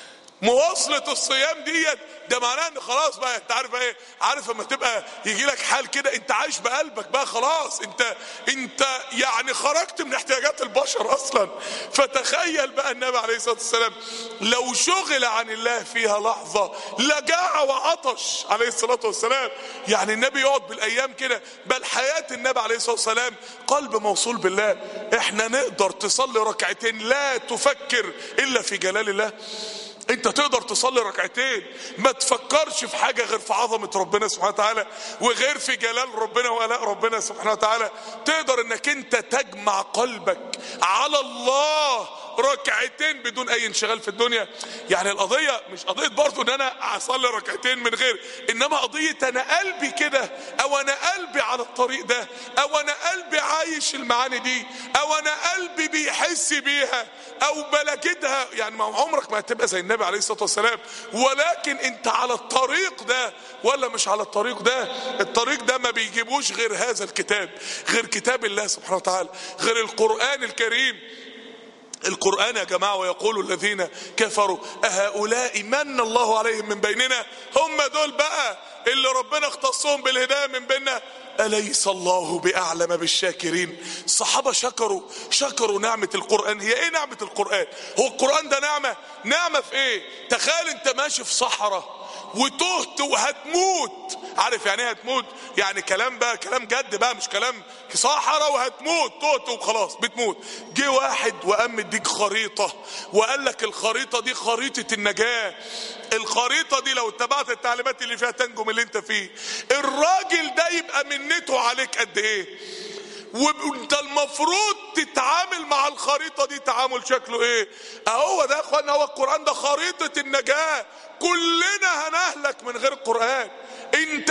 مواصلة الصيام ديت ده معناه ان خلاص بقى انت عارف ايه، عارف لما تبقى يجي لك حال كده انت عايش بقلبك بقى خلاص، انت يعني خرجت من احتياجات البشر اصلا. فتخيل بقى النبي عليه الصلاة والسلام لو شغل عن الله فيها لحظة لجاع وعطش عليه الصلاة والسلام. يعني النبي يقعد بالايام كده، بل حياة النبي عليه الصلاة والسلام قلب موصول بالله. احنا نقدر تصلي ركعتين لا تفكر الا في جلال الله؟ انت تقدر تصلي ركعتين ما تفكرش في حاجة غير في عظمة ربنا سبحانه وتعالى وغير في جلال ربنا وآلاء ربنا سبحانه وتعالى؟ تقدر انك انت تجمع قلبك على الله ركعتين بدون اي انشغال في الدنيا؟ يعني القضية مش قضية برضو ان انا اصلي ركعتين من غير، انما قضية انا قلبي كده، او انا قلبي على الطريق ده، او انا قلبي عايش المعاني دي، او انا قلبي بيحس بيها او بلجدها. يعني ما عمرك ما هتبقى زي النبي عليه الصلاة والسلام، ولكن انت على الطريق ده ولا مش على الطريق ده؟ الطريق ده ما بيجيبوش غير هذا الكتاب، غير كتاب الله سبحانه وتعالى، غير القرآن الكريم. القرآن يا جماعة، ويقول الذين كفروا أهؤلاء من الله عليهم من بيننا؟ هم دول بقى اللي ربنا اختصهم بالهداية من بيننا؟ أليس الله بأعلم بالشاكرين؟ الصحابة شكروا نعمة القرآن. هي ايه نعمة القرآن؟ هو القرآن ده نعمة في ايه؟ تخيل انت ماشي في صحراء وتهت وهتموت. عارف يعني ايه هتموت؟ يعني كلام بقى، كلام جد بقى، مش كلام صحراء وهتموت، تهت وخلاص بتموت. جه واحد وقام مديك خريطة وقال لك الخريطة دي خريطة النجاة، الخريطة دي لو اتبعت التعليمات اللي فيها تنجو من اللي انت فيه. الراجل ده يبقى منته عليك قد ايه؟ وانت المفروض تتعامل مع الخريطة دي تعامل شكله ايه؟ اهو ده يا اخوانا، هو القرآن ده خريطة النجاة. كلنا هنهلك من غير القرآن، انت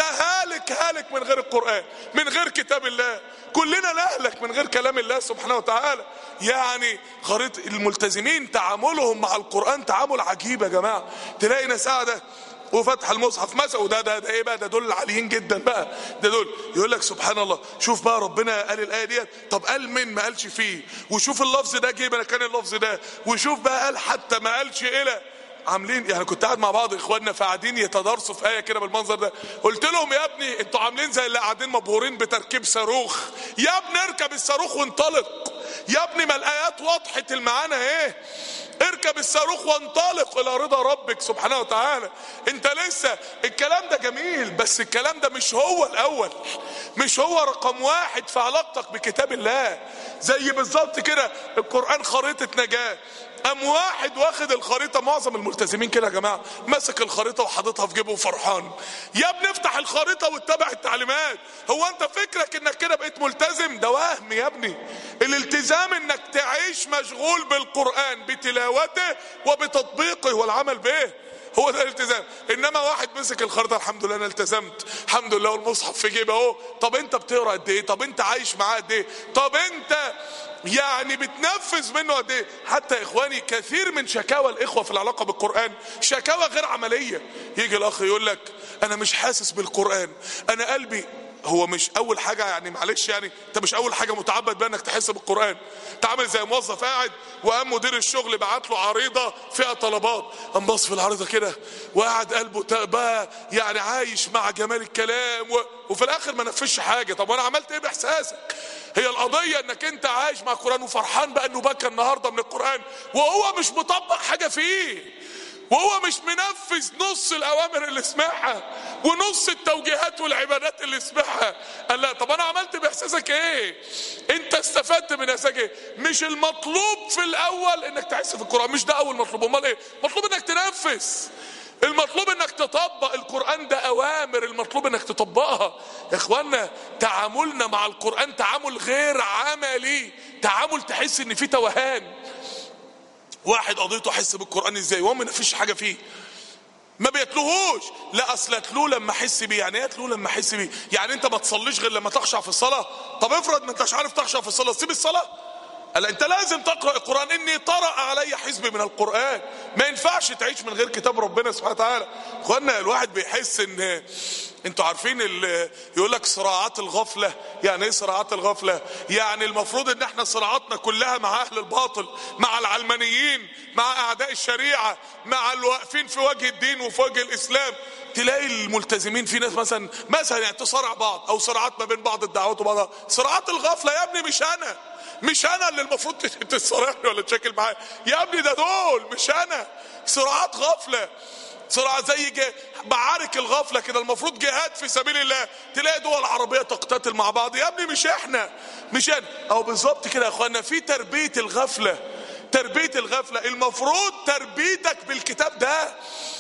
هالك من غير القرآن، من غير كتاب الله. كلنا نهلك من غير كلام الله سبحانه وتعالى. يعني خريطة الملتزمين تعاملهم مع القرآن تعامل عجيب يا جماعة. تلاقي ناس قاعدة وفتح المصحف مثلا، وده ايه بقى؟ ده دول العاليين جدا بقى، ده دول يقول لك سبحان الله شوف بقى ربنا قال الايه ديت، طب قال من ما قالش فيه، وشوف اللفظ ده جه مكان اللفظ ده، وشوف بقى قال حتى ما قالش الى. عاملين يعني كنت قاعد مع بعض اخواننا فقاعدين يتدارسوا في ايه كده بالمنظر ده، قلت لهم يا ابني انتوا عاملين زي اللي قاعدين مبهورين بتركيب صاروخ. يا ابني اركب الصاروخ وانطلق، يا ابني ما الايات وضحت المعنى ايه؟ اركب الصاروخ وانطلق الى رضا ربك سبحانه وتعالى. انت لسه الكلام ده جميل، بس الكلام ده مش هو الاول، مش هو رقم واحد في علاقتك بكتاب الله. زي بالظبط كده القرآن خريطة نجاة، قام واحد واخد الخريطة، معظم الملتزمين كده يا جماعة مسك الخريطة وحاططها في جيبه وفرحان. يا ابني افتح الخريطة واتبع التعليمات. هو انت فكرك انك كده بقيت ملتزم؟ ده وهم يا ابني. الالتزام انك تعيش مشغول بالقرآن بتلاوته وبتطبيقه والعمل به، هو ده الالتزام. انما واحد مسك الخريطة الحمد لله انا التزمت، الحمد لله والمصحف في جيبه اهو. طب انت بتقرا قد ايه؟ طب انت عايش معاه قد ايه؟ طب انت يعني بتنفذ منه قد ايه؟ حتى يا اخواني كثير من شكاوى الاخوه في العلاقه بالقران شكاوى غير عمليه. يجي الاخ يقول لك انا مش حاسس بالقران، انا قلبي. هو مش اول حاجه يعني معلش، يعني انت مش اول حاجه متعبد بانك تحس بالقران. انت عامل زي موظف قاعد وقام مدير الشغل بعت له عريضه فيها طلبات، قام باص في العريضه كده وقعد قلبه بقى يعني عايش مع جمال الكلام وفي الاخر ما نفذش حاجه. طب وانا عملت ايه باحساسك؟ هي القضيه انك انت عايش مع القران وفرحان بقى انه بكى النهارده من القران وهو مش مطبق حاجه فيه، وهو مش منفذ نص الاوامر اللي سمعها ونص التوجيهات والعبادات اللي سمعها. قال لا، طب انا عملت باحساسك ايه؟ انت استفدت من احساسك ايه؟ مش المطلوب في الاول انك تحس في القران، مش ده اول مطلوب. امال ايه مطلوب؟ انك تنفذ. المطلوب انك تطبق القرآن، ده اوامر المطلوب انك تطبقها. يا اخوانا تعاملنا مع القرآن تعامل غير عملي، تعامل تحس ان فيه توهان. واحد قضيته احس بالقرآن ازاي وهو ما نفذش حاجة فيه، ما بيتلوهوش. لا اصل اتلوه لما احس بيه. يعني ايه اتلوه لما احس بيه؟ يعني انت ما تصليش غير لما تخشع في الصلاه. طب افرض ما انتش عارف تخشع في الصلاه، سيب الصلاه. قال انت لازم تقرا القران. اني طرأ علي حزب من القران. ما ينفعش تعيش من غير كتاب ربنا سبحانه وتعالى. اخوانا الواحد بيحس ان انتوا عارفين يقول لك صراعات الغفله. يعني ايه صراعات الغفله؟ يعني المفروض ان احنا صراعاتنا كلها مع اهل الباطل، مع العلمانيين، مع اعداء الشريعه، مع الواقفين في وجه الدين وفي وجه الاسلام. تلاقي الملتزمين في ناس مثلا يعني تصارع بعض، او صراعات ما بين بعض الدعوات وبعضها. صراعات الغفله يا ابني. مش انا اللي المفروض تتصارعني ولا تشاكل معايا يا ابني، ده دول مش انا. صراعات غفله، صراع زي معارك الغفله كده، المفروض جهاد في سبيل الله. تلاقي دول عربيه تقتتل مع بعض. يا ابني مش احنا، مش انا. او بالظبط كده يا اخوانا في تربيه الغفله. تربيه الغفله المفروض تربيتك بالكتاب ده.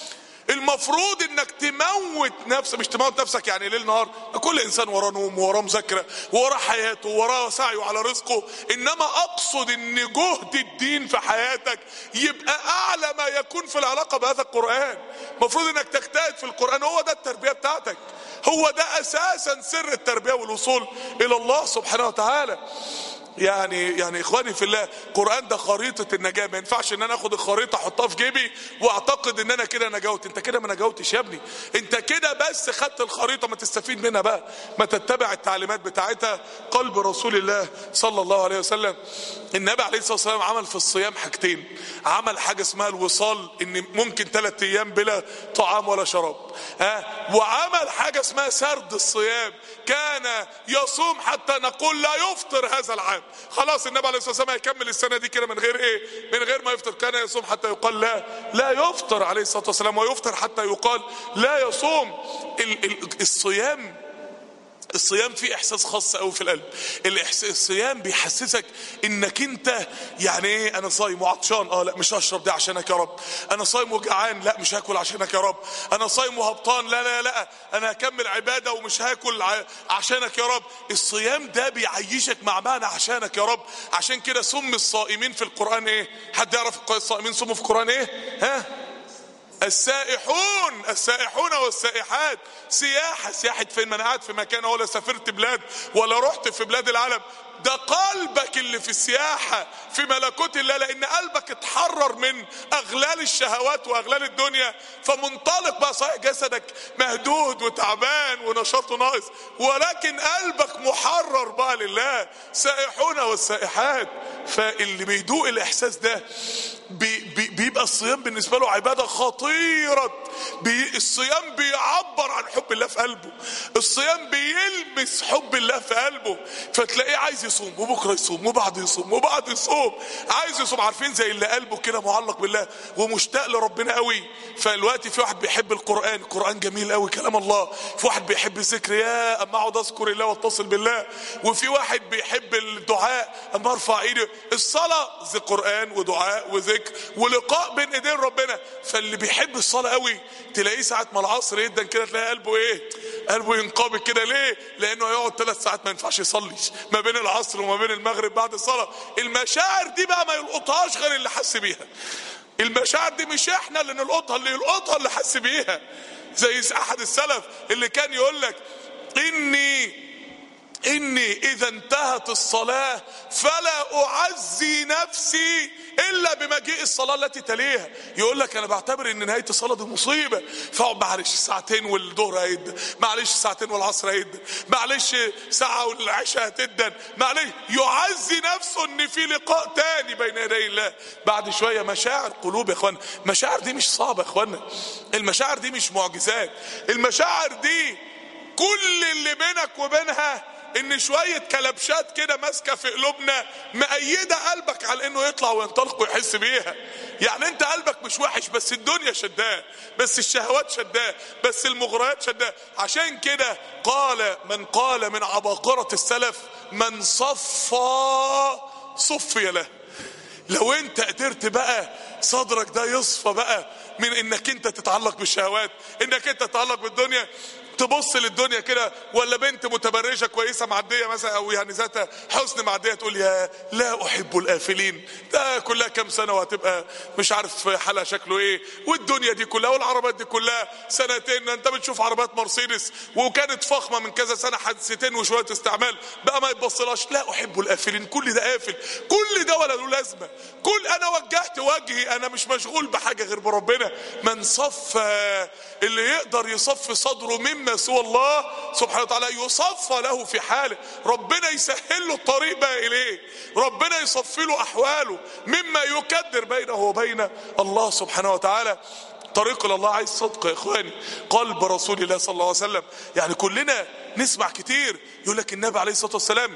المفروض انك تموت نفسك، مش تموت نفسك يعني ليل نهار. كل انسان وراه نوم ووراه مذاكره ووراه حياته ووراه سعيه على رزقه. انما اقصد ان جهد الدين في حياتك يبقى اعلى ما يكون في العلاقه بهذا القران. المفروض انك تجتهد في القران. هو ده التربيه بتاعتك، هو ده اساسا سر التربيه والوصول الى الله سبحانه وتعالى. يعني اخواني في الله، القرآن ده خريطة النجاة. ما ينفعش ان انا اخد الخريطة احطها في جيبي واعتقد ان انا كده نجوت. انت كده ما نجوتش يا ابني، انت كده بس خدت الخريطة، ما تستفيد منها بقى، ما تتبع التعليمات بتاعتها. قلب رسول الله صلى الله عليه وسلم، النبي عليه الصلاة والسلام عمل في الصيام حاجتين. عمل حاجة اسمها الوصال، ان ممكن 3 ايام بلا طعام ولا شراب. وعمل حاجة اسمها سرد الصيام. كان يصوم حتى نقول لا يفطر هذا العام. خلاص النبي عليه الصلاه والسلام هيكمل السنه دي كده من غير ايه؟ من غير ما يفطر. كان يصوم حتى يقال لا يفطر عليه الصلاه والسلام، ويفطر حتى يقال لا يصوم. الصيام فيه احساس خاص قوي في القلب. الصيام بيحسسك انك انت يعني ايه، انا صايم وعطشان، لا مش هشرب دي عشانك يا رب. انا صايم وجعان، لا مش هاكل عشانك يا رب. انا صايم وهبطان، لا انا هكمل عباده ومش هاكل عشانك يا رب. الصيام ده بيعيشك مع معنى عشانك يا رب. عشان كده سمي الصائمين في القران ايه؟ حد يعرف الصائمين سموا في القران ايه؟ السائحون والسائحات. سياحة فين؟ ما انا قاعد في مكان، ولا سافرت بلاد ولا رحت في بلاد العالم. ده قلبك اللي في السياحة في ملكوت الله، لان قلبك اتحرر من اغلال الشهوات واغلال الدنيا. فمنطلق بقى، صحيح جسدك مهدود وتعبان ونشاطه ناقص، ولكن قلبك محرر بقى لله. سائحون والسائحات. فاللي بيدوق الاحساس ده بيبقى الصيام بالنسبة له عبادة خطيرة. الصيام بيعبر عن حب الله في قلبه. الصيام بيلمس حب الله في قلبه. فتلاقيه عايز يصوم، وبكرة يصوم، وبعد يصوم، وبعد يصوم، عايز يصوم. عارفين زي اللي قلبه كده معلق بالله ومشتاق لربنا قوي. فالوقت في واحد بيحب القرآن جميل قوي كلام الله. في واحد بيحب الذكر، يا اما اقعد اذكر الله واتصل بالله. وفي واحد بيحب الدعاء، اما ارفع ايدي. الصلاة قرآن ودعاء وذكر ولقاء بين ايدين ربنا. فاللي بيحب الصلاة قوي تلاقيه ساعة ما العصر يدن كده تلاقي قلبه ايه؟ قلبه ينقبض كده. ليه؟ لانه هيقعد 3 ساعات ما ينفعش يصليش ما بين العصر وما بين المغرب بعد الصلاة. المشاعر دي بقى ما يلقطهاش غير اللي حس بيها. المشاعر دي مش احنا اللي نلقطها، اللي يلقطها اللي حس بيها. زي احد السلف اللي كان يقول لك إني إذا انتهت الصلاة فلا أعزي نفسي إلا بمجيء الصلاة التي تليها. يقول لك أنا بعتبر إن نهاية الصلاة دي مصيبة، فأقعد معلش ساعتين والظهر هيدن، معلش ساعتين والعصر هيدن، معلش ساعة والعشاء هتدن، معلش. يعزي نفسه إن في لقاء تاني بين يدي الله بعد شوية. مشاعر قلوب يا إخوانا. المشاعر دي مش صعبة يا إخوانا. المشاعر دي مش معجزات. المشاعر دي كل اللي بينك وبينها ان شوية كلبشات كده ماسكة في قلوبنا مأيدة قلبك على انه يطلع وينطلق ويحس بيها. يعني انت قلبك مش وحش، بس الدنيا شداه، بس الشهوات شداه، بس المغريات شداه. عشان كده قال من عباقرة السلف: من صفي له. لو انت قدرت بقى صدرك ده يصفى بقى من انك انت تتعلق بالشهوات، انك انت تتعلق بالدنيا، تبص للدنيا كده، ولا بنت متبرجه كويسه معديه مثلا، او يعني ذات حسن معديه، تقول يا لا احب الافلين، ده كلها كام سنه وهتبقى مش عارف حالها شكله ايه، والدنيا دي كلها والعربيات دي كلها سنتين. انت بتشوف عربيات مرسيدس وكانت فخمه من كذا سنه، حادثتين وشويه استعمال بقى ما يتبصلهاش. لا احب الافلين، كل ده قافل، كل ده ولا له لازمه. كل انا وجهت وجهي، انا مش مشغول بحاجه غير بربنا. من صفى، اللي يقدر يصفي صدره مما سوى الله سبحانه وتعالى يصفى له في حاله، ربنا يسهل له الطريق بقى اليه، ربنا يصفي له احواله مما يكدر بينه وبين الله سبحانه وتعالى. طريق الى الله عايز صدق يا اخواني، قلب رسول الله صلى الله عليه وسلم. يعني كلنا نسمع كتير يقول لك النبي عليه الصلاه والسلام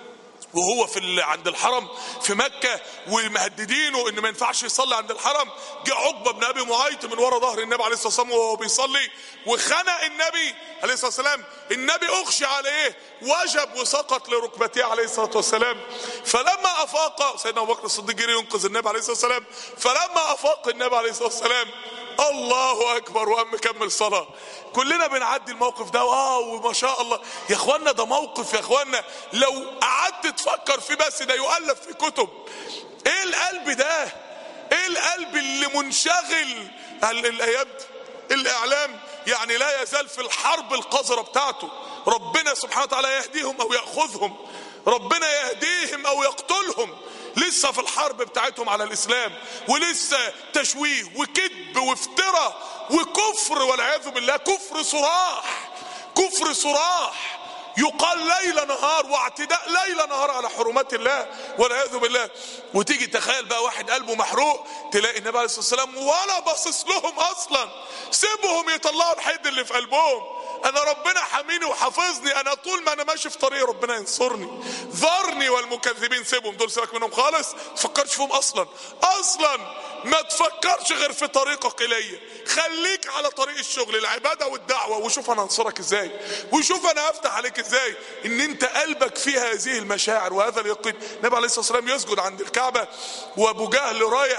وهو عند الحرم في مكة ومهددينه ان ما ينفعش يصلي عند الحرم، جه عقبة بن ابي معيط من ورا ظهر النبي عليه الصلاة والسلام وهو بيصلي وخنق النبي عليه الصلاة والسلام. النبي اغشي عليه، وجب وسقط لركبتيه عليه الصلاة والسلام. فلما افاق سيدنا ابو بكر الصديق جري ينقذ النبي عليه الصلاة والسلام. فلما افاق النبي عليه الصلاة والسلام الله اكبر وقام مكمل صلاة. كلنا بنعدي الموقف ده وما شاء الله يا اخوانا، ده موقف يا اخوانا لو قعدت تفكر فيه بس ده يؤلف في كتب. ايه القلب ده؟ ايه القلب اللي منشغل الايام دي؟ الاعلام يعني لا يزال في الحرب القذرة بتاعته. ربنا سبحانه وتعالى يهديهم او يأخذهم، ربنا يهديهم او يقتلهم. لسه في الحرب بتاعتهم على الاسلام، ولسه تشويه وكذب وافتراء وكفر والعياذ بالله، كفر صراح، كفر صراح يقال ليل نهار، واعتداء ليل نهار على حرمات الله والعياذ بالله. وتيجي تخيل بقى واحد قلبه محروق، تلاقي النبي عليه الصلاه والسلام ولا باصص لهم اصلا، سيبهم يطلعوا الحد اللي في قلبهم. انا ربنا حاميني وحافظني، انا طول ما انا ماشي في طريق ربنا ينصرني. ذرني والمكذبين، سيبهم دول، سيبك منهم خالص، ما تفكرش فيهم اصلا، اصلا ما تفكرش غير في طريقك الي. خليك على طريق الشغل العباده والدعوه، وشوف انا انصرك ازاي، وشوف انا افتح عليك ازاي. ان انت قلبك فيها هذه المشاعر وهذا اليقين. النبي عليه الصلاه والسلام يسجد عند الكعبه وابو جهل رايح،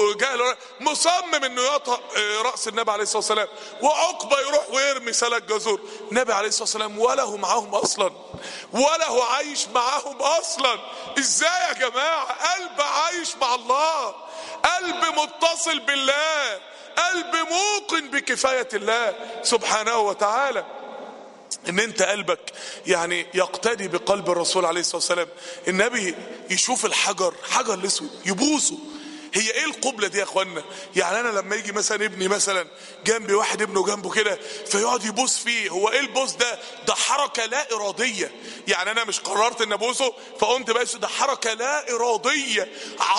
مصمم انه يطأ راس النبي عليه الصلاه والسلام، وعقبه يروح ويرمي سلك جزور. النبي عليه الصلاه والسلام ولا هو معاهم اصلا، ولا هو عايش معاهم اصلا. ازاي يا جماعه؟ قلب عايش مع الله، قلب متصل بالله، قلب موقن بكفايه الله سبحانه وتعالى. ان انت قلبك يعني يقتدي بقلب الرسول عليه الصلاه والسلام. النبي يشوف الحجر، حجر الاسود، يبوسه. هي ايه القبلة دي يا اخوانا؟ يعني انا لما يجي مثلا ابني مثلا جنبي، واحد ابنه جنبه كده فيقعد يبوس فيه، هو ايه البوس ده؟ ده حركة لا ارادية. يعني انا مش قررت ان ابوسه فقمت بس، ده حركة لا ارادية،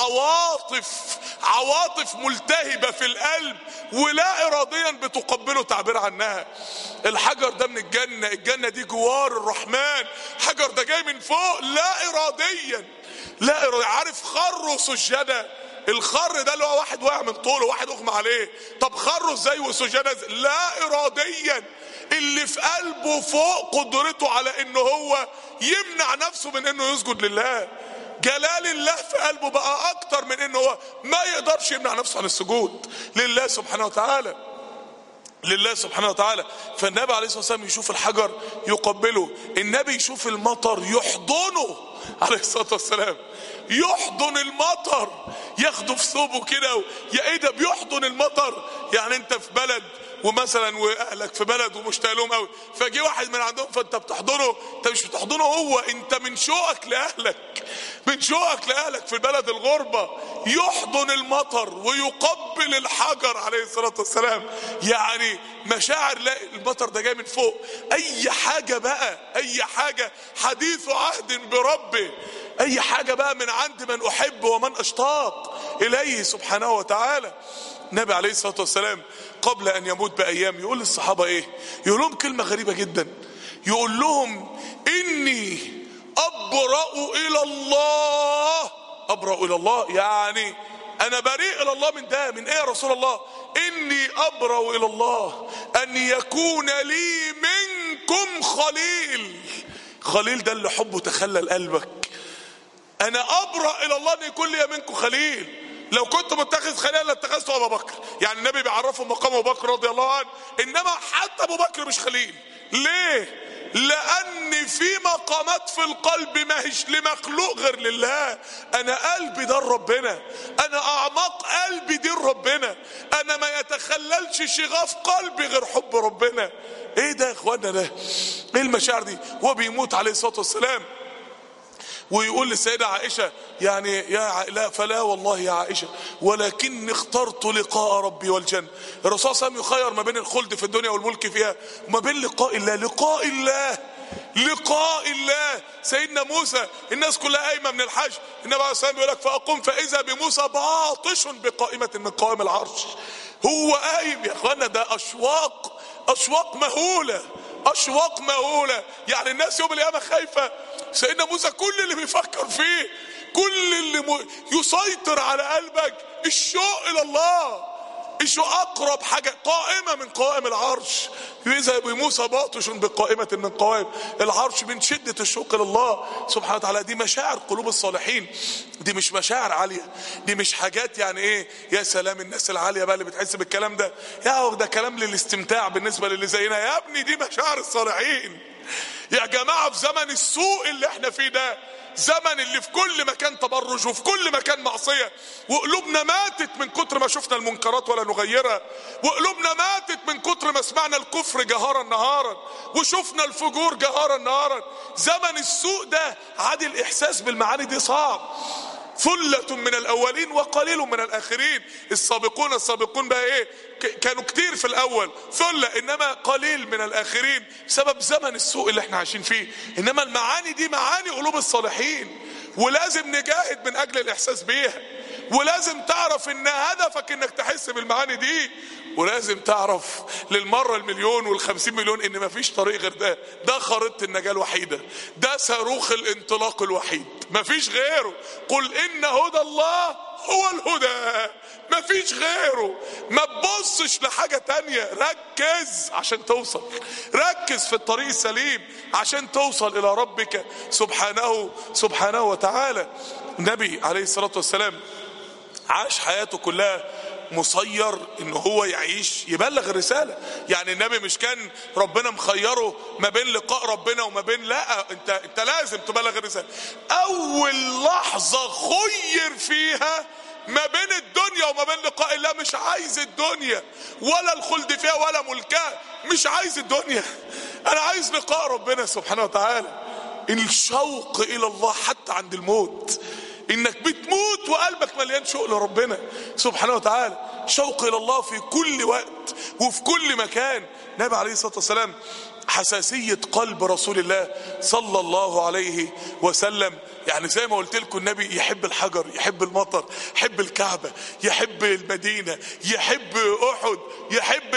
عواطف ملتهبة في القلب ولا اراديا بتقبله تعبير عنها. الحجر ده من الجنة، الجنة دي جوار الرحمن، حجر ده جاي من فوق لا اراديا، لا اراديا. عارف خروا سجدا؟ الخر ده اللي هو واحد واقع من طوله، واحد اغمى عليه، طب خره ازاي وسجدا؟ لا اراديا. اللي في قلبه فوق قدرته على انه هو يمنع نفسه من انه يسجد لله. جلال الله في قلبه بقى اكتر من انه هو ما يقدرش يمنع نفسه عن السجود لله سبحانه وتعالى، لله سبحانه وتعالى. فالنبي عليه الصلاة والسلام يشوف الحجر يقبله، النبي يشوف المطر يحضنه عليه الصلاة والسلام، يحضن المطر، ياخده في ثوبه كده. يا ايه ده بيحضن المطر؟ يعني انت في بلد ومثلا واهلك في بلد ومشتاق لهم قوي، فجي واحد من عندهم فانت بتحضنه. انت مش بتحضنه هو، انت من شوقك لاهلك، من شوقك لاهلك في البلد الغربة. يحضن المطر ويقبل الحجر عليه الصلاة والسلام. يعني مشاعر، لا المطر ده جاي من فوق. اي حاجة بقى، اي حاجة حديث عهد بربه، اي حاجة بقى من عند من احب ومن اشتاق اليه سبحانه وتعالى. النبي عليه الصلاة والسلام قبل ان يموت بايام يقول للصحابة ايه؟ يقول لهم كلمة غريبة جدا، يقول لهم اني ابرأ الى الله. ابرأ الى الله يعني انا بريء الى الله من ده. من ايه يا رسول الله؟ اني ابرأ الى الله ان يكون لي منكم خليل. خليل ده اللي حبه تخلل قلبك. انا ابرأ الى الله ان يكون لي منكم خليل. لو كنت متخذ خليل لاتخذت ابا بكر. يعني النبي بيعرفه مقام ابو بكر رضي الله عنه، انما حتى ابو بكر مش خليل. ليه؟ لان في مقامات في القلب ما هيش لمخلوق غير لله. انا قلبي ده ربنا، انا اعماق قلبي دي ربنا، انا ما يتخللش شغاف قلبي غير حب ربنا. ايه ده يا اخوانا؟ ده ايه المشاعر دي؟ هو بيموت عليه الصلاة والسلام ويقول للسيدة عائشة يعني يا لا فلا والله يا عائشة ولكني اخترت لقاء ربي والجنة. الرسول صلى الله عليه وسلم يخير ما بين الخلد في الدنيا والملك فيها وما بين لقاء الله. لقاء الله، لقاء الله. سيدنا موسى الناس كلها قايمة من الحج، النبي عليه الصلاة والسلام يقول لك فأقوم فإذا بموسى باطش بقائمة من قوائم العرش. هو قايم يا اخوانا. ده أشواق، أشواق مهولة، أشواق مهولة. يعني الناس يوم القيامة خايفة. سيدنا موسى كل اللي بيفكر فيه، كل اللي يسيطر على قلبك الشوق إلى الله. الشوق أقرب حاجة قائمة من قوائم العرش. إذا بموسى باطش بقائمة من قوائم العرش من شدة الشوق إلى الله سبحانه وتعالى. دي مشاعر قلوب الصالحين، دي مش مشاعر عالية، دي مش حاجات يعني ايه يا سلام الناس العالية بقى اللي بتحس بالكلام ده، يا ده كلام للاستمتاع بالنسبة للي زينا. يا ابني دي مشاعر الصالحين يا جماعة. في زمن السوء اللي احنا فيه ده، زمن اللي في كل مكان تبرج وفي كل مكان معصية، وقلوبنا ماتت من كتر ما شفنا المنكرات ولا نغيرها، وقلوبنا ماتت من كتر ما سمعنا الكفر جهارا نهارا وشفنا الفجور جهارا نهارا. زمن السوء ده عاد الإحساس بالمعاني دي صعب. ثلة من الأولين وقليل من الآخرين. السابقون السابقون بقى ايه؟ كانوا كتير في الأول، ثلة، إنما قليل من الآخرين بسبب زمن السوء اللي احنا عايشين فيه. إنما المعاني دي معاني قلوب الصالحين، ولازم نجاهد من أجل الإحساس بيها، ولازم تعرف إن هدفك إنك تحس بالمعاني دي، ولازم تعرف للمرة المليون والخمسين مليون إن مفيش طريق غير ده. ده خريطة النجاة الوحيدة، ده صاروخ الانطلاق الوحيد، مفيش غيره. قل إن هدى الله هو الهدى، مفيش غيره. ما تبصش لحاجة تانية، ركز عشان توصل، ركز في الطريق السليم عشان توصل إلى ربك سبحانه وتعالى. النبي عليه الصلاة والسلام عاش حياته كلها مسير ان هو يعيش يبلغ الرسالة. يعني النبي مش كان ربنا مخيره ما بين لقاء ربنا وما بين لا انت لازم تبلغ الرسالة. اول لحظة خير فيها ما بين الدنيا وما بين لقاء الله، مش عايز الدنيا ولا الخلد فيها ولا ملكها، مش عايز الدنيا، انا عايز لقاء ربنا سبحانه وتعالى. الشوق الى الله حتى عند الموت، انك بتموت وقلبك مليان شوق لربنا سبحانه وتعالى. شوق الى الله في كل وقت وفي كل مكان. النبي عليه الصلاة والسلام حساسية قلب رسول الله صلى الله عليه وسلم، يعني زي ما قلت لكم النبي يحب الحجر، يحب المطر، يحب الكعبة، يحب المدينة، يحب أحد، يحب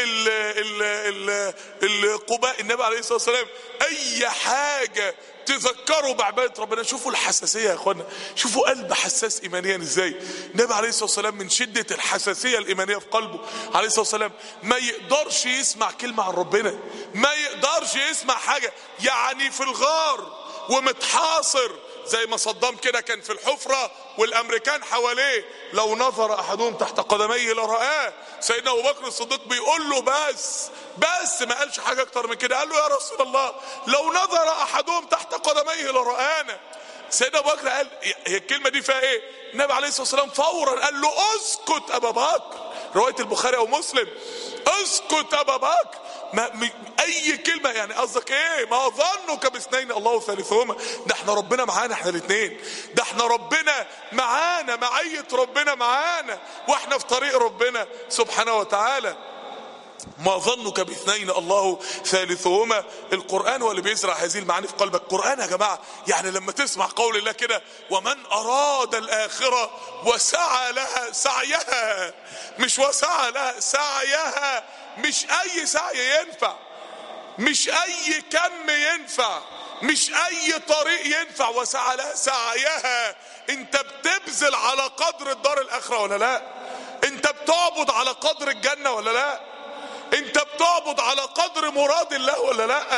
القباء. النبي عليه الصلاة والسلام أي حاجة تذكروا بعبادة ربنا. شوفوا الحساسية يا اخوانا، شوفوا قلب حساس ايمانيا ازاي. النبي عليه الصلاة والسلام من شدة الحساسية الايمانية في قلبه عليه الصلاة والسلام ما يقدرش يسمع كلمة عن ربنا، ما يقدرش يسمع حاجة. يعني في الغار ومتحاصر زي ما صدام كده كان في الحفرة والامريكان حواليه، لو نظر احدهم تحت قدميه لرآه. سيدنا ابو بكر الصديق بيقول له بس ما قالش حاجة اكتر من كده، قال له يا رسول الله لو نظر احدهم تحت قدميه لرآنا. سيدنا ابو بكر قال هي الكلمة دي فيها ايه؟ النبي عليه الصلاة والسلام فورا قال له اسكت ابا بكر، رواية البخاري او مسلم، اسكت ابا بكر. اي كلمة يعني قصدك ايه؟ ما ظنك باثنين الله ثالثهما. ده احنا ربنا معانا احنا الاثنين، ده احنا ربنا معانا، معية ربنا معانا واحنا في طريق ربنا سبحانه وتعالى. ما ظنك باثنين الله ثالثهما. القرآن هو اللي بيزرع هذه المعاني في قلبك. القرآن يا جماعة يعني لما تسمع قول الله كده ومن أراد الآخرة وسعى لها سعيها، مش وسعى لها سعيها، مش أي سعي ينفع، مش أي كم ينفع، مش أي طريق ينفع. وسعى لها سعيها. انت بتبذل على قدر الدار الآخرة ولا لا؟ انت بتعبد على قدر الجنة ولا لا؟ انت بتعبد على قدر مراد الله ولا لا؟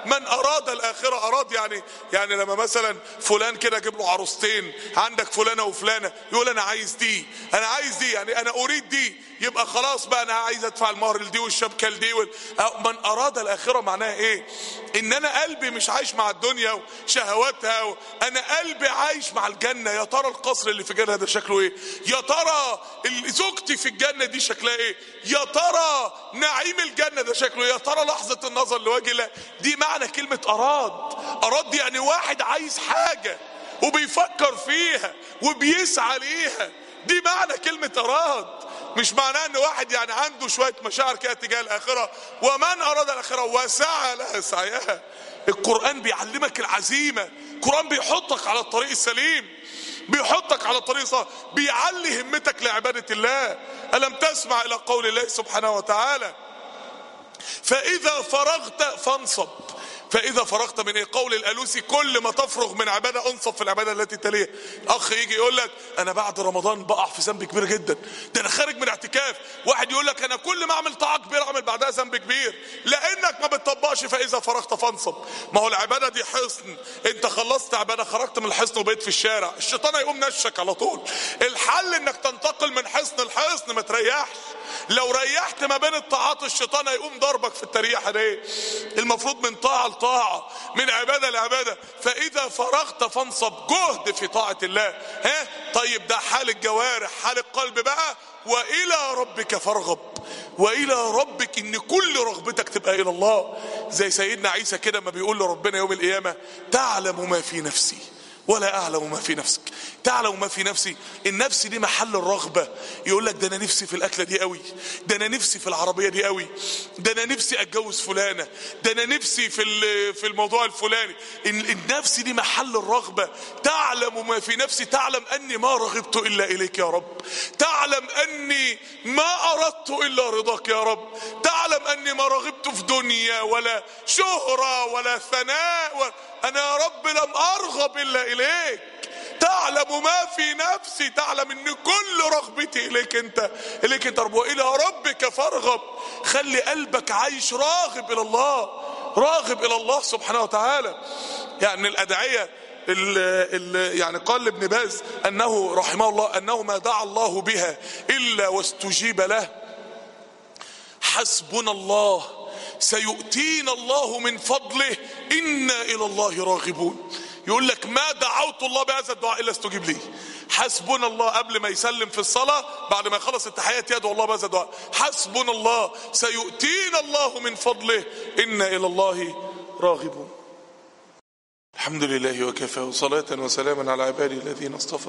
من اراد الاخرة اراد يعني لما مثلا فلان كده اجيب له عروستين، عندك فلانة وفلانة، يقول انا عايز دي انا عايز دي، يعني انا اريد دي، يبقى خلاص بقى انا عايز ادفع المهر لدي والشبكة لدي من اراد الاخرة معناها ايه؟ ان انا قلبي مش عايش مع الدنيا وشهواتها، انا قلبي عايش مع الجنة. يا ترى القصر اللي في الجنة ده شكله ايه؟ يا ترى زوجتي في الجنة دي شكلها ايه؟ يا ترى نعيم الجنة ده شكله؟ يا ترى لحظة النظر لوجه الله؟ دي معنى كلمة اراد يعني واحد عايز حاجة وبيفكر فيها وبيسعى ليها، دي معنى كلمة اراد. مش معناه ان واحد يعني عنده شوية مشاعر كده تجاه الاخرة. ومن اراد الاخرة وسعى لها سعيها. القرآن بيعلمك العزيمة، القرآن بيحطك على الطريق السليم، بيحطك على الطريق الصح، بيعلي همتك لعبادة الله. ألم تسمع إلى قول الله سبحانه وتعالى فإذا فرغت فانصب. فإذا فرغت من ايه؟ قول الألوسي كل ما تفرغ من عبادة انصب في العبادة التي تليها. أخ يجي يقول لك أنا بعد رمضان بقع في ذنب كبير جدا، ده أنا خارج من اعتكاف. واحد يقول لك أنا كل ما أعمل طاعة كبيرة أعمل بعدها ذنب كبير، لأنك ما بتطبقش فإذا فرغت فانصب. ما هو العبادة دي حصن، أنت خلصت عبادة خرجت من الحصن وبقيت في الشارع، الشيطان هيقوم نشك على طول. الحل إنك تنتقل من حصن لحصن، ما تريحش. لو ريحت ما بين الطاعات الشيطان هيقوم ضربك في التريحة دي. المفروض من طاعة لطاعة، من عبادة لعبادة. فإذا فرغت فانصب، جهد في طاعة الله. طيب ده حال الجوارح. حال القلب بقى وإلى ربك فارغب. وإلى ربك، إن كل رغبتك تبقى إلى الله. زي سيدنا عيسى كده ما بيقول لربنا يوم القيامة تعلم ما في نفسي ولا أعلم ما في نفسك. تعلم ما في نفسي، النفس دي محل الرغبة. يقول لك ده أنا نفسي في الأكلة دي قوي، ده أنا نفسي في العربية دي قوي، ده أنا نفسي أتجوز فلانة، ده أنا نفسي في الموضوع الفلاني. النفس دي محل الرغبة. تعلم ما في نفسي، تعلم أني ما رغبت إلا إليك يا رب، تعلم أني ما أردت إلا رضاك يا رب، تعلم أني ما رغبت في دنيا ولا شهرة ولا ثناء، أنا يا رب لم أرغب إلا إليك. تعلم ما في نفسي، تعلم ان كل رغبتي اليك انت، اليك انت رب. والى ربك فارغب. خلي قلبك عايش راغب الى الله، راغب الى الله سبحانه وتعالى. يعني الادعية يعني قال لابن باز انه رحمه الله انه ما دعا الله بها الا واستجيب له. حسبنا الله سيؤتينا الله من فضله إنا إلى الله راغبون. يقول لك ما دعوت الله بهذا الدعاء إلا استجيب لي. حسبنا الله قبل ما يسلم في الصلاة، بعد ما يخلص التحيات يدعو الله بهذا الدعاء. حسبنا الله سيؤتينا الله من فضله إنا إلى الله راغبون. الحمد لله وكفى، وصلاة وسلاما على عباده الذين اصطفى.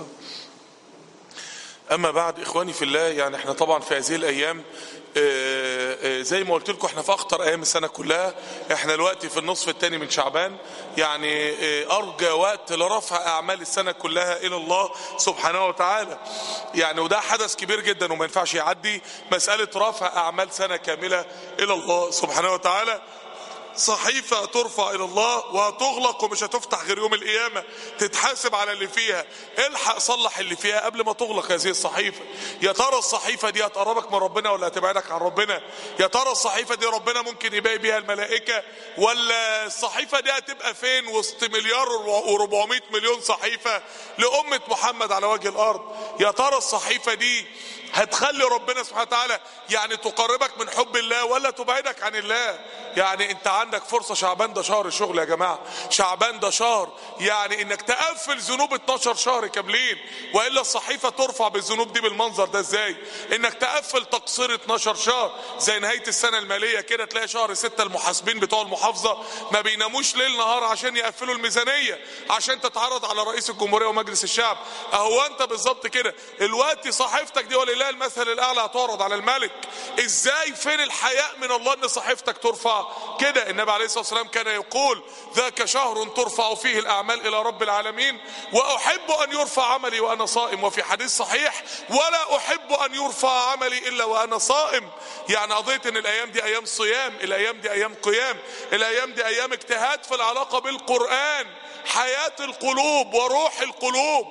اما بعد، اخواني في الله، يعني احنا طبعا في هذه الايام زي ما قلت لكم احنا في اخطر ايام السنة كلها. احنا دلوقتي في النصف الثاني من شعبان، يعني ارجى وقت لرفع اعمال السنة كلها الى الله سبحانه وتعالى. يعني وده حدث كبير جدا وما ينفعش يعدي، مسألة رفع اعمال سنة كاملة الى الله سبحانه وتعالى. صحيفة ترفع الى الله وهتغلق ومش هتفتح غير يوم القيامة، تتحاسب على اللي فيها. الحق صلح اللي فيها قبل ما تغلق هذه الصحيفة. يا ترى الصحيفة دي هتقربك من ربنا ولا هتبعدك عن ربنا؟ يا ترى الصحيفة دي ربنا ممكن يباقي بيها الملائكة، ولا الصحيفة دي هتبقى فين وسط 1,400,000,000 صحيفة لأمة محمد على وجه الأرض؟ يا ترى الصحيفة دي هتخلي ربنا سبحانه وتعالى يعني تقربك من حب الله ولا تبعدك عن الله؟ يعني انت عندك فرصة. شعبان ده شهر الشغل يا جماعة، شعبان ده شهر يعني انك تقفل ذنوب 12 شهر كاملين، وإلا الصحيفة ترفع بالذنوب دي بالمنظر ده ازاي؟ انك تقفل تقصير 12 شهر زي نهاية السنة المالية كده، تلاقي شهر 6 المحاسبين بتوع المحافظة ما بيناموش ليل نهار عشان يقفلوا الميزانية عشان تتعرض على رئيس الجمهورية ومجلس الشعب. اهو انت بالظبط كده الوقت صحيفتك دي ولله المثل الاعلى هتعرض على الملك. ازاي؟ فين الحياء من الله ان صحيفتك ترفع كده؟ النبي عليه الصلاة والسلام كان يقول ذاك شهر ترفع فيه الأعمال إلى رب العالمين وأحب أن يرفع عملي وأنا صائم. وفي حديث صحيح ولا أحب أن يرفع عملي إلا وأنا صائم. يعني قضية أن الأيام دي أيام صيام، الأيام دي أيام قيام، الأيام دي أيام اجتهاد في العلاقة بالقرآن، حياة القلوب وروح القلوب.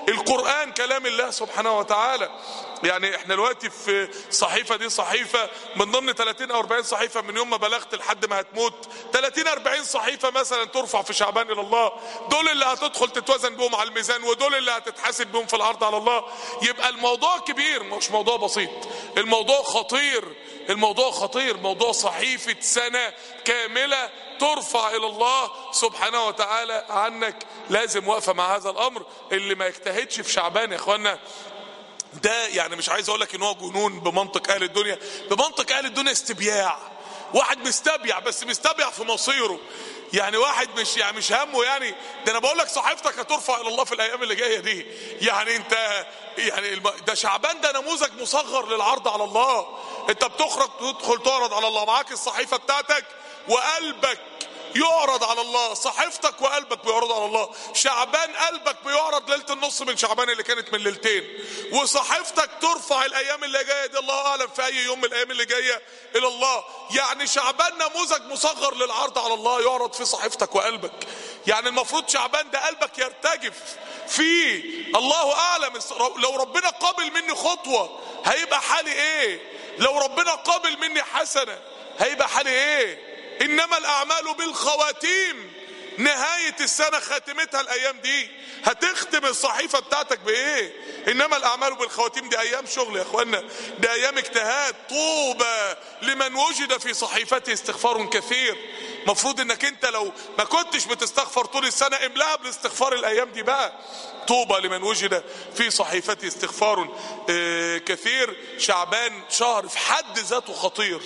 القرآن كلام الله سبحانه وتعالى. يعني احنا دلوقتي في صحيفة، دي صحيفة من ضمن 30 او 40 صحيفة من يوم ما بلغت لحد ما هتموت، 30 40 صحيفة مثلا ترفع في شعبان الى الله، دول اللي هتدخل تتوزن بهم على الميزان، ودول اللي هتتحاسب بهم في الارض على الله. يبقى الموضوع كبير، مش موضوع بسيط، الموضوع خطير، الموضوع خطير، موضوع صحيفة سنة كاملة ترفع الى الله سبحانه وتعالى عنك. لازم وقفة مع هذا الامر. اللي ما يجتهدش في شعبان يا اخوانا ده، يعني مش عايز اقول لك ان هو جنون بمنطق اهل الدنيا، بمنطق اهل الدنيا استبياع. واحد مستبيع، بس مستبيع في مصيره. يعني واحد مش همه، يعني ده انا بقول لك صحيفتك هترفع الى الله في الايام اللي جايه دي. يعني انت يعني ده شعبان ده نموذج مصغر للعرض على الله. انت بتخرج تدخل تعرض على الله، معاك الصحيفه بتاعتك وقلبك يعرض على الله، صحيفتك وقلبك بيعرض على الله. شعبان قلبك بيعرض ليله النص من شعبان اللي كانت من ليلتين، وصحيفتك ترفع الايام اللي جايه دي، الله اعلم في اي يوم من الايام اللي جايه الى الله. يعني شعبان نموذج مصغر للعرض على الله يعرض في صحيفتك وقلبك. يعني المفروض شعبان ده قلبك يرتجف فيه. الله اعلم لو ربنا قابل مني خطوه هيبقى حالي ايه، لو ربنا قابل مني حسنه هيبقى حالي ايه. انما الاعمال بالخواتيم، نهاية السنة خاتمتها الايام دي، هتختم الصحيفة بتاعتك بايه؟ انما الاعمال بالخواتيم دي ايام شغل يا اخوانا، دي ايام اجتهاد. طوبى لمن وجد في صحيفته استغفار كثير. مفروض انك انت لو ما كنتش بتستغفر طول السنة املاها بالاستغفار الايام دي بقى. طوبى لمن وجد في صحيفته استغفار كثير. شعبان شهر في حد ذاته خطير،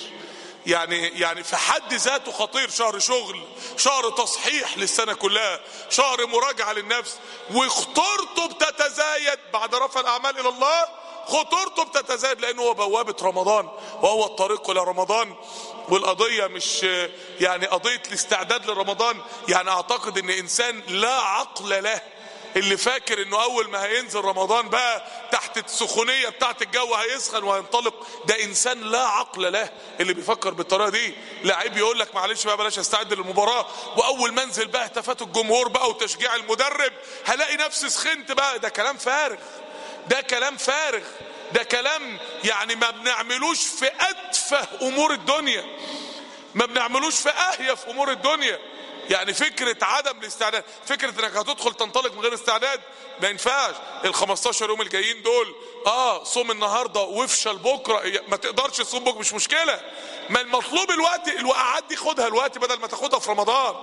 يعني في حد ذاته خطير. شهر شغل، شهر تصحيح للسنة كلها، شهر مراجعة للنفس. وخطورته بتتزايد بعد رفع الأعمال إلى الله، خطورته بتتزايد لأنه هو بوابة رمضان وهو الطريق إلى رمضان. والقضية مش يعني قضية الاستعداد لرمضان. يعني أعتقد إن إنسان لا عقل له اللي فاكر انه اول ما هينزل رمضان بقى تحت السخونية بتاعت الجو هيسخن وهينطلق، ده انسان لا عقل له اللي بيفكر بالطريقة دي. لعيب يقول لك معلش بقى بلاش استعد للمباراة، واول ما انزل بقى هتافات الجمهور بقى وتشجيع المدرب هلاقي نفسي سخنت بقى. ده كلام فارغ، ده كلام فارغ، ده كلام يعني ما بنعملوش في اتفه امور الدنيا، ما بنعملوش في اهيف امور الدنيا. يعني فكرة عدم الاستعداد، فكرة انك هتدخل تنطلق من غير استعداد ما ينفعش. ال15 يوم الجايين دول صوم النهاردة وافشل بكرة، ما تقدرش تصوم بكرة مش مشكلة. ما المطلوب الوقت، الوقعات دي خدها الوقت بدل ما تاخدها في رمضان.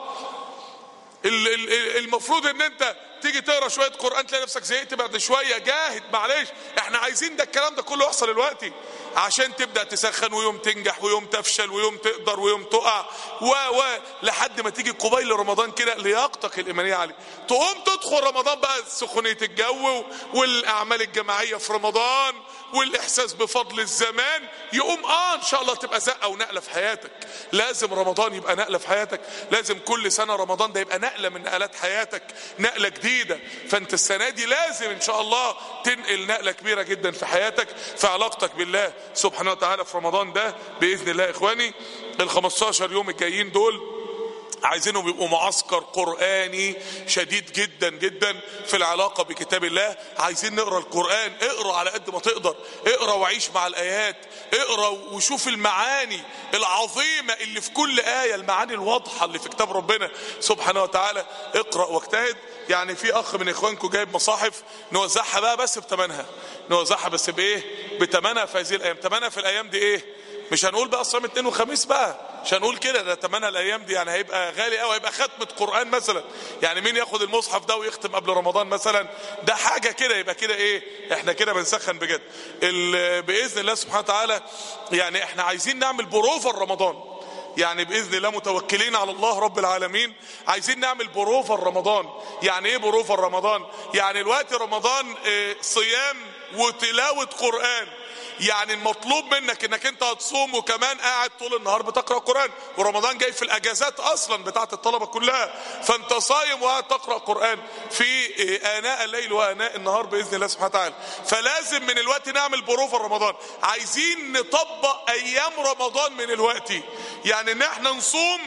المفروض ان انت تيجي تقرا شويه قران تلاقي نفسك زهقت بعد شويه. جاهد معلش، احنا عايزين ده الكلام ده كله يحصل دلوقتي عشان تبدا تسخن، ويوم تنجح ويوم تفشل ويوم تقدر ويوم تقع لحد ما تيجي قبيل رمضان كده لياقتك الايمانيه عاليه، تقوم تدخل رمضان بقى سخونيه الجو والاعمال الجماعيه في رمضان والاحساس بفضل الزمان يقوم ان شاء الله تبقى زقه ونقله في حياتك. لازم رمضان يبقى نقله في حياتك، لازم كل سنه رمضان ده يبقى نقله من نقلات حياتك، نقله جديده. فانت السنه دي لازم ان شاء الله تنقل نقله كبيره جدا في حياتك، في علاقتك بالله سبحانه وتعالى في رمضان ده باذن الله. اخواني ال15 يوم الجايين دول عايزينهم يبقوا معسكر قرآني شديد جدا جدا في العلاقة بكتاب الله. عايزين نقرأ القرآن، اقرأ على قد ما تقدر، اقرأ وعيش مع الآيات، اقرأ وشوف المعاني العظيمة اللي في كل آية، المعاني الواضحة اللي في كتاب ربنا سبحانه وتعالى. اقرأ واجتهد. يعني في اخ من اخوانكم جايب مصاحف نوزعها بقى بس بتمنها، نوزعها بس بايه؟ بتمنها في هذه الايام. تمنها في الايام دي ايه؟ مش هنقول بقى صيام اثنين وخميس بقى، مش هنقول كده، ده تمنى الايام دي يعني هيبقى غالي قوي، هيبقى ختمة قرآن مثلا. يعني مين ياخد المصحف ده ويختم قبل رمضان مثلا؟ ده حاجة كده، يبقى كده ايه؟ احنا كده بنسخن بجد. باذن الله سبحانه وتعالى يعني احنا عايزين نعمل بروفة رمضان، يعني باذن الله متوكلين على الله رب العالمين عايزين نعمل بروفة رمضان. يعني ايه بروفة رمضان؟ يعني الوقت رمضان صيام وتلاوة قرآن. يعني المطلوب منك انك انت هتصوم وكمان قاعد طول النهار بتقرأ قرآن، ورمضان جاي في الاجازات اصلا بتاعت الطلبة كلها، فانت صايم وقاعد تقرأ قرآن في اناء الليل واناء النهار باذن الله سبحانه وتعالى. فلازم من الوقت نعمل بروفة رمضان. عايزين نطبق ايام رمضان من الوقت، يعني ان احنا نصوم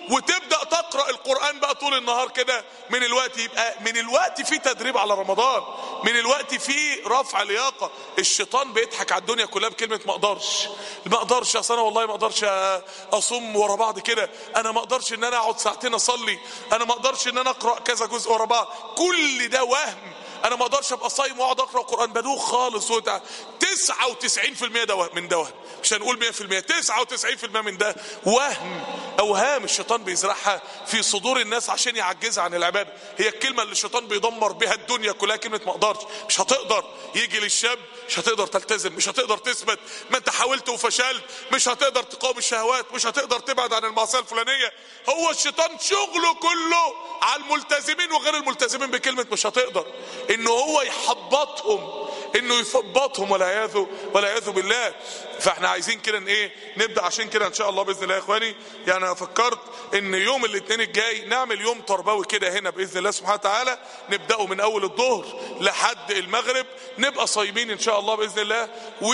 وتبدأ تقرأ القرآن بقى طول النهار كده من الوقت، يبقى من الوقت في تدريب على رمضان، من الوقت في رفع لياقة. الشيطان بيضحك على الدنيا كلها بكلمة ما اقدرش اصل انا والله ما اقدرش اصوم ورا بعض كده، انا ما اقدرش ان انا اقعد ساعتين اصلي، انا ما اقدرش ان انا اقرأ كذا جزء ورا بعض، كل ده وهم. انا ما اقدرش ابقى صايم واقعد اقرا قران، بدوخ خالص. 99% ده وهم، من ده وهم، مش هنقول 100%، 99% من ده وهم، اوهام الشيطان بيزرعها في صدور الناس عشان يعجزها عن العباده. هي الكلمه اللي الشيطان بيدمر بها الدنيا كلها كلمه ما اقدرش. مش هتقدر، يجي للشاب مش هتقدر تلتزم، مش هتقدر تثبت، ما انت حاولت وفشلت، مش هتقدر تقاوم الشهوات، مش هتقدر تبعد عن المعصيه الفلانيه. هو الشيطان شغله كله على الملتزمين وغير الملتزمين بكلمه مش هتقدر، انه هو يحبطهم، انه يثبطهم والعياذ بالله. فاحنا عايزين كده نبدا. عشان كده ان شاء الله باذن الله يا اخواني، يعني انا فكرت ان يوم الاثنين الجاي نعمل يوم تربوي كده هنا باذن الله سبحانه وتعالى، نبداه من اول الظهر لحد المغرب، نبقى صايمين ان شاء الله باذن الله،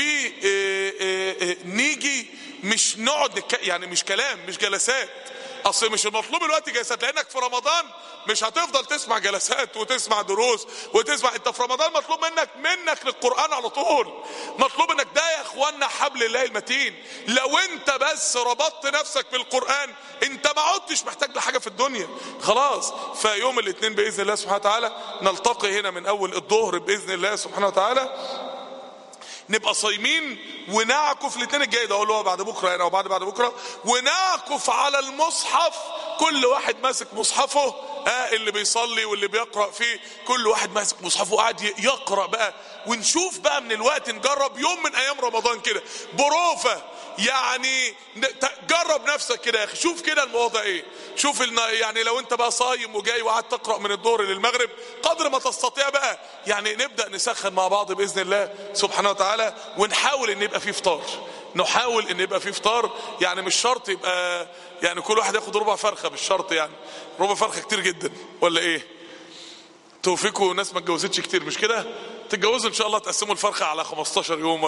ونيجي مش نقعد يعني مش كلام، مش جلسات. اصل مش المطلوب الوقت جلسات، لانك في رمضان مش هتفضل تسمع جلسات وتسمع دروس وتسمع. انت في رمضان مطلوب منك للقرآن على طول، مطلوب انك ده يا اخوانا حبل الله المتين. لو انت بس ربطت نفسك بالقرآن انت ما عدتش محتاج لحاجة في الدنيا خلاص. فيوم الاثنين باذن الله سبحانه وتعالى نلتقي هنا من اول الظهر باذن الله سبحانه وتعالى، نبقى صايمين ونعكف الاثنين الجاي ده، اقول له بعد بكره يعني او بعد بكره، ونعكف على المصحف، كل واحد ماسك مصحفه، اللي بيصلي واللي بيقرأ فيه، كل واحد ماسك مصحفه وقاعد يقرأ بقى. ونشوف بقى من الوقت، نجرب يوم من ايام رمضان كده بروفة، يعني جرب نفسك كده يا اخي، شوف كده الموضوع ايه. شوف يعني لو انت بقى صايم وجاي وقعدت تقرأ من الظهر للمغرب قدر ما تستطيع بقى، يعني نبدأ نسخن مع بعض بإذن الله سبحانه وتعالى، ونحاول ان يبقى فيه فطار، نحاول ان يبقى فيه فطار. يعني مش شرط يبقى يعني كل واحد ياخد ربع فرخة، مش شرط، يعني ربع فرخة كتير جدا ولا ايه؟ توفيقوا ناس ما اتجوزتش كتير مش كده؟ تتجوزوا ان شاء الله تقسموا الفرخة على 15 يوم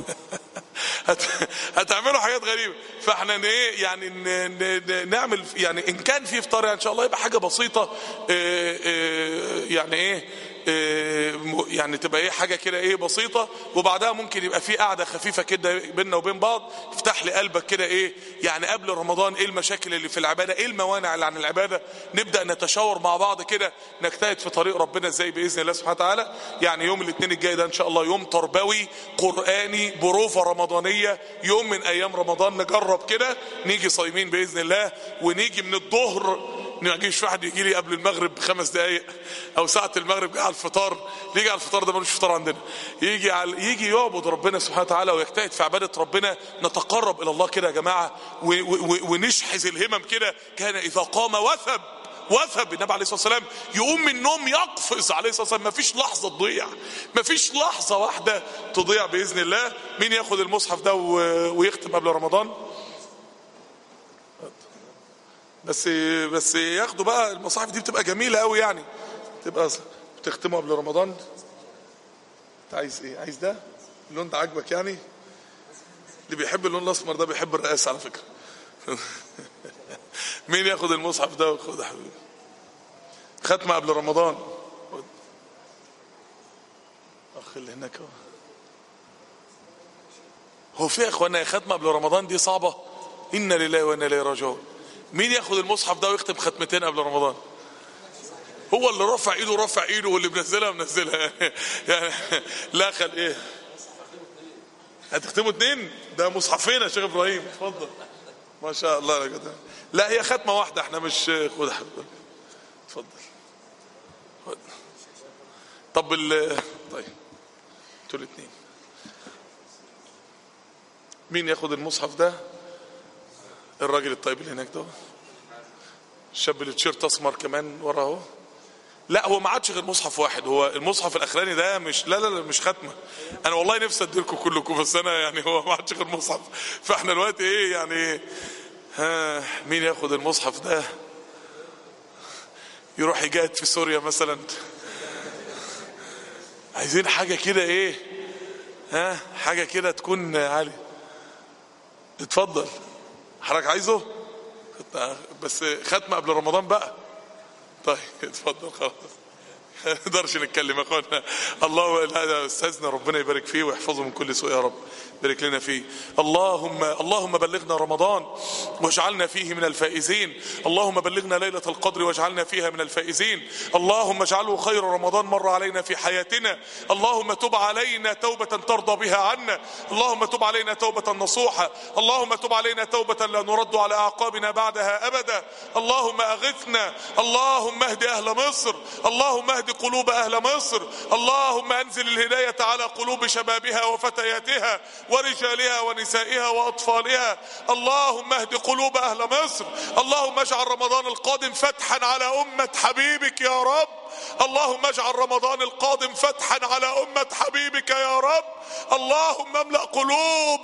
هتعملوا حاجات غريبة. فاحنا يعني نعمل يعني ان كان في فطار يعني ان شاء الله يبقى حاجة بسيطة، يعني يعني تبقى حاجة كده بسيطة، وبعدها ممكن يبقى في قعدة خفيفة كده بيننا وبين بعض، افتح لي قلبك كده يعني قبل رمضان ايه المشاكل اللي في العبادة، ايه الموانع اللي عن العبادة، نبدأ نتشاور مع بعض كده، نجتهد في طريق ربنا ازاي بإذن الله سبحانه وتعالى. يعني يوم الاثنين الجاي ده ان شاء الله يوم تربوي قرآني بروفة رمضانية، يوم من ايام رمضان نجرب كده، نيجي صايمين بإذن الله، ونيجي من الظهر، ما يجيش واحد يجي لي قبل المغرب ب5 دقايق او ساعة المغرب جه على الفطار، يجي على الفطار ده ملوش فطار عندنا، يجي يعبد ربنا سبحانه وتعالى ويجتهد في عبادة ربنا، نتقرب الى الله كده يا جماعة، ونشحذ الهمم كده. كان اذا قام وثب النبي عليه الصلاة والسلام، يقوم من النوم يقفز عليه الصلاة والسلام، مفيش لحظة تضيع، مفيش لحظة واحدة تضيع بإذن الله. مين ياخد المصحف ده ويختم قبل رمضان؟ بس ياخدوا بقى المصاحف دي، بتبقى جميلة قوي، يعني تبقى بتختموا قبل رمضان. انت عايز ايه؟ عايز ده اللون ده عاجبك؟ يعني اللي بيحب اللون الاسمر ده بيحب الرئاسة على فكرة. مين ياخد المصحف ده وخد يا حبيبي ختمة قبل رمضان؟ اخ اللي هناك هو في يا اخوانا ختمة قبل رمضان دي صعبة، إنا لله وإنا إليه راجعون. مين ياخد المصحف ده ويختم ختمتين قبل رمضان؟ هو اللي رفع ايده واللي منزلها يعني لا خل هتختموا 2؟ ده مصحفين يا شيخ ابراهيم، اتفضل. ما شاء الله يا جدع. لا هي ختمه واحده، احنا مش خد حبيبي اتفضل. طب طيب انتوا الاثنين مين ياخد المصحف ده؟ الراجل الطيب اللي هناك ده، الشاب اللي تيشيرت اسمر كمان ورا اهو. لا هو ما عادش غير مصحف واحد، هو المصحف الاخراني ده مش لا مش ختمه. انا والله نفسي اديلكم كلكم، بس انا يعني هو ما عادش غير مصحف. فاحنا دلوقتي يعني مين ياخد المصحف ده يروح يجاهد في سوريا مثلا؟ عايزين حاجه كده حاجه كده تكون عاليه. اتفضل حضرتك عايزه؟ بس ختمة قبل رمضان بقى. طيب اتفضل خلاص. ما نقدرش نتكلم يا اخوانا. الله، هذا استاذنا ربنا يبارك فيه ويحفظه من كل سوء يا رب، بارك لنا فيه. اللهم بلغنا رمضان واجعلنا فيه من الفائزين. اللهم بلغنا ليلة القدر واجعلنا فيها من الفائزين. اللهم اجعله خير رمضان مر علينا في حياتنا. اللهم تب علينا توبة ترضى بها عنا. اللهم تب علينا توبة نصوحة. اللهم تب علينا توبة لا نرد على أعقابنا بعدها أبدا. اللهم أغثنا. اللهم اهد أهل مصر. اللهم اهد قلوب أهل مصر. اللهم أنزل الهداية على قلوب شبابها وفتياتها ورجالها ونسائها وأطفالها. اللهم اهد قلوب أهل مصر. اللهم اجعل رمضان القادم فتحا على أمة حبيبك يا رب. اللهم اجعل رمضان القادم فتحا على أمة حبيبك يا رب. اللهم املأ قلوب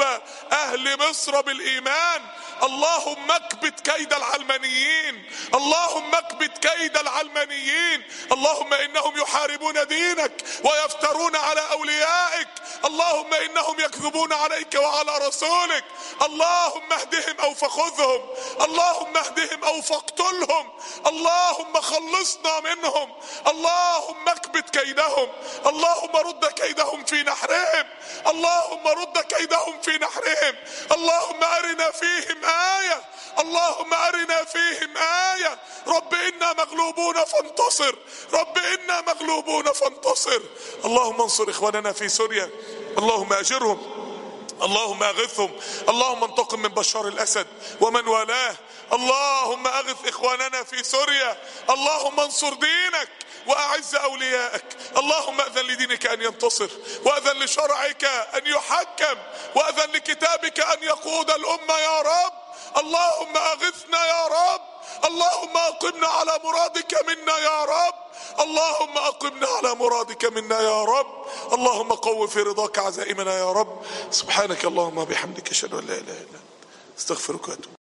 أهل مصر بالإيمان. اللهم اكبت كيد العلمانيين. اللهم اكبت كيد العلمانيين. اللهم إنهم يحاربون دينك ويفترون على أوليائك. اللهم إنهم يكذبون عليك وعلى رسولك. اللهم اهدهم أو فخذهم. اللهم اهدهم أو فاقتلهم. اللهم خلصنا منهم. اللهم اكبت كيدهم. اللهم رد كيدهم في نحرهم. اللهم رد كيدهم في نحرهم. اللهم أرنا فيهم آية. اللهم أرنا فيهم آية. رب إنا مغلوبون فانتصر. رب إنا مغلوبون فانتصر. اللهم انصر إخواننا في سوريا. اللهم أجرهم. اللهم أغثهم. اللهم انتقم من بشار الأسد ومن والاه. اللهم أغث إخواننا في سوريا. اللهم انصر دينك وأعز أوليائك. اللهم أذن لدينك أن ينتصر، وأذن لشرعك أن يحكم، وأذن لكتابك أن يقود الأمة يا رب. اللهم أغثنا يا رب. اللهم أقمنا على مرادك منا يا رب. اللهم أقمنا على مرادك منا يا رب. اللهم قو في رضاك عزائمنا يا رب. سبحانك اللهم وبحمدك أشهد أن لا إله إلا أنت أستغفرك وأتوب.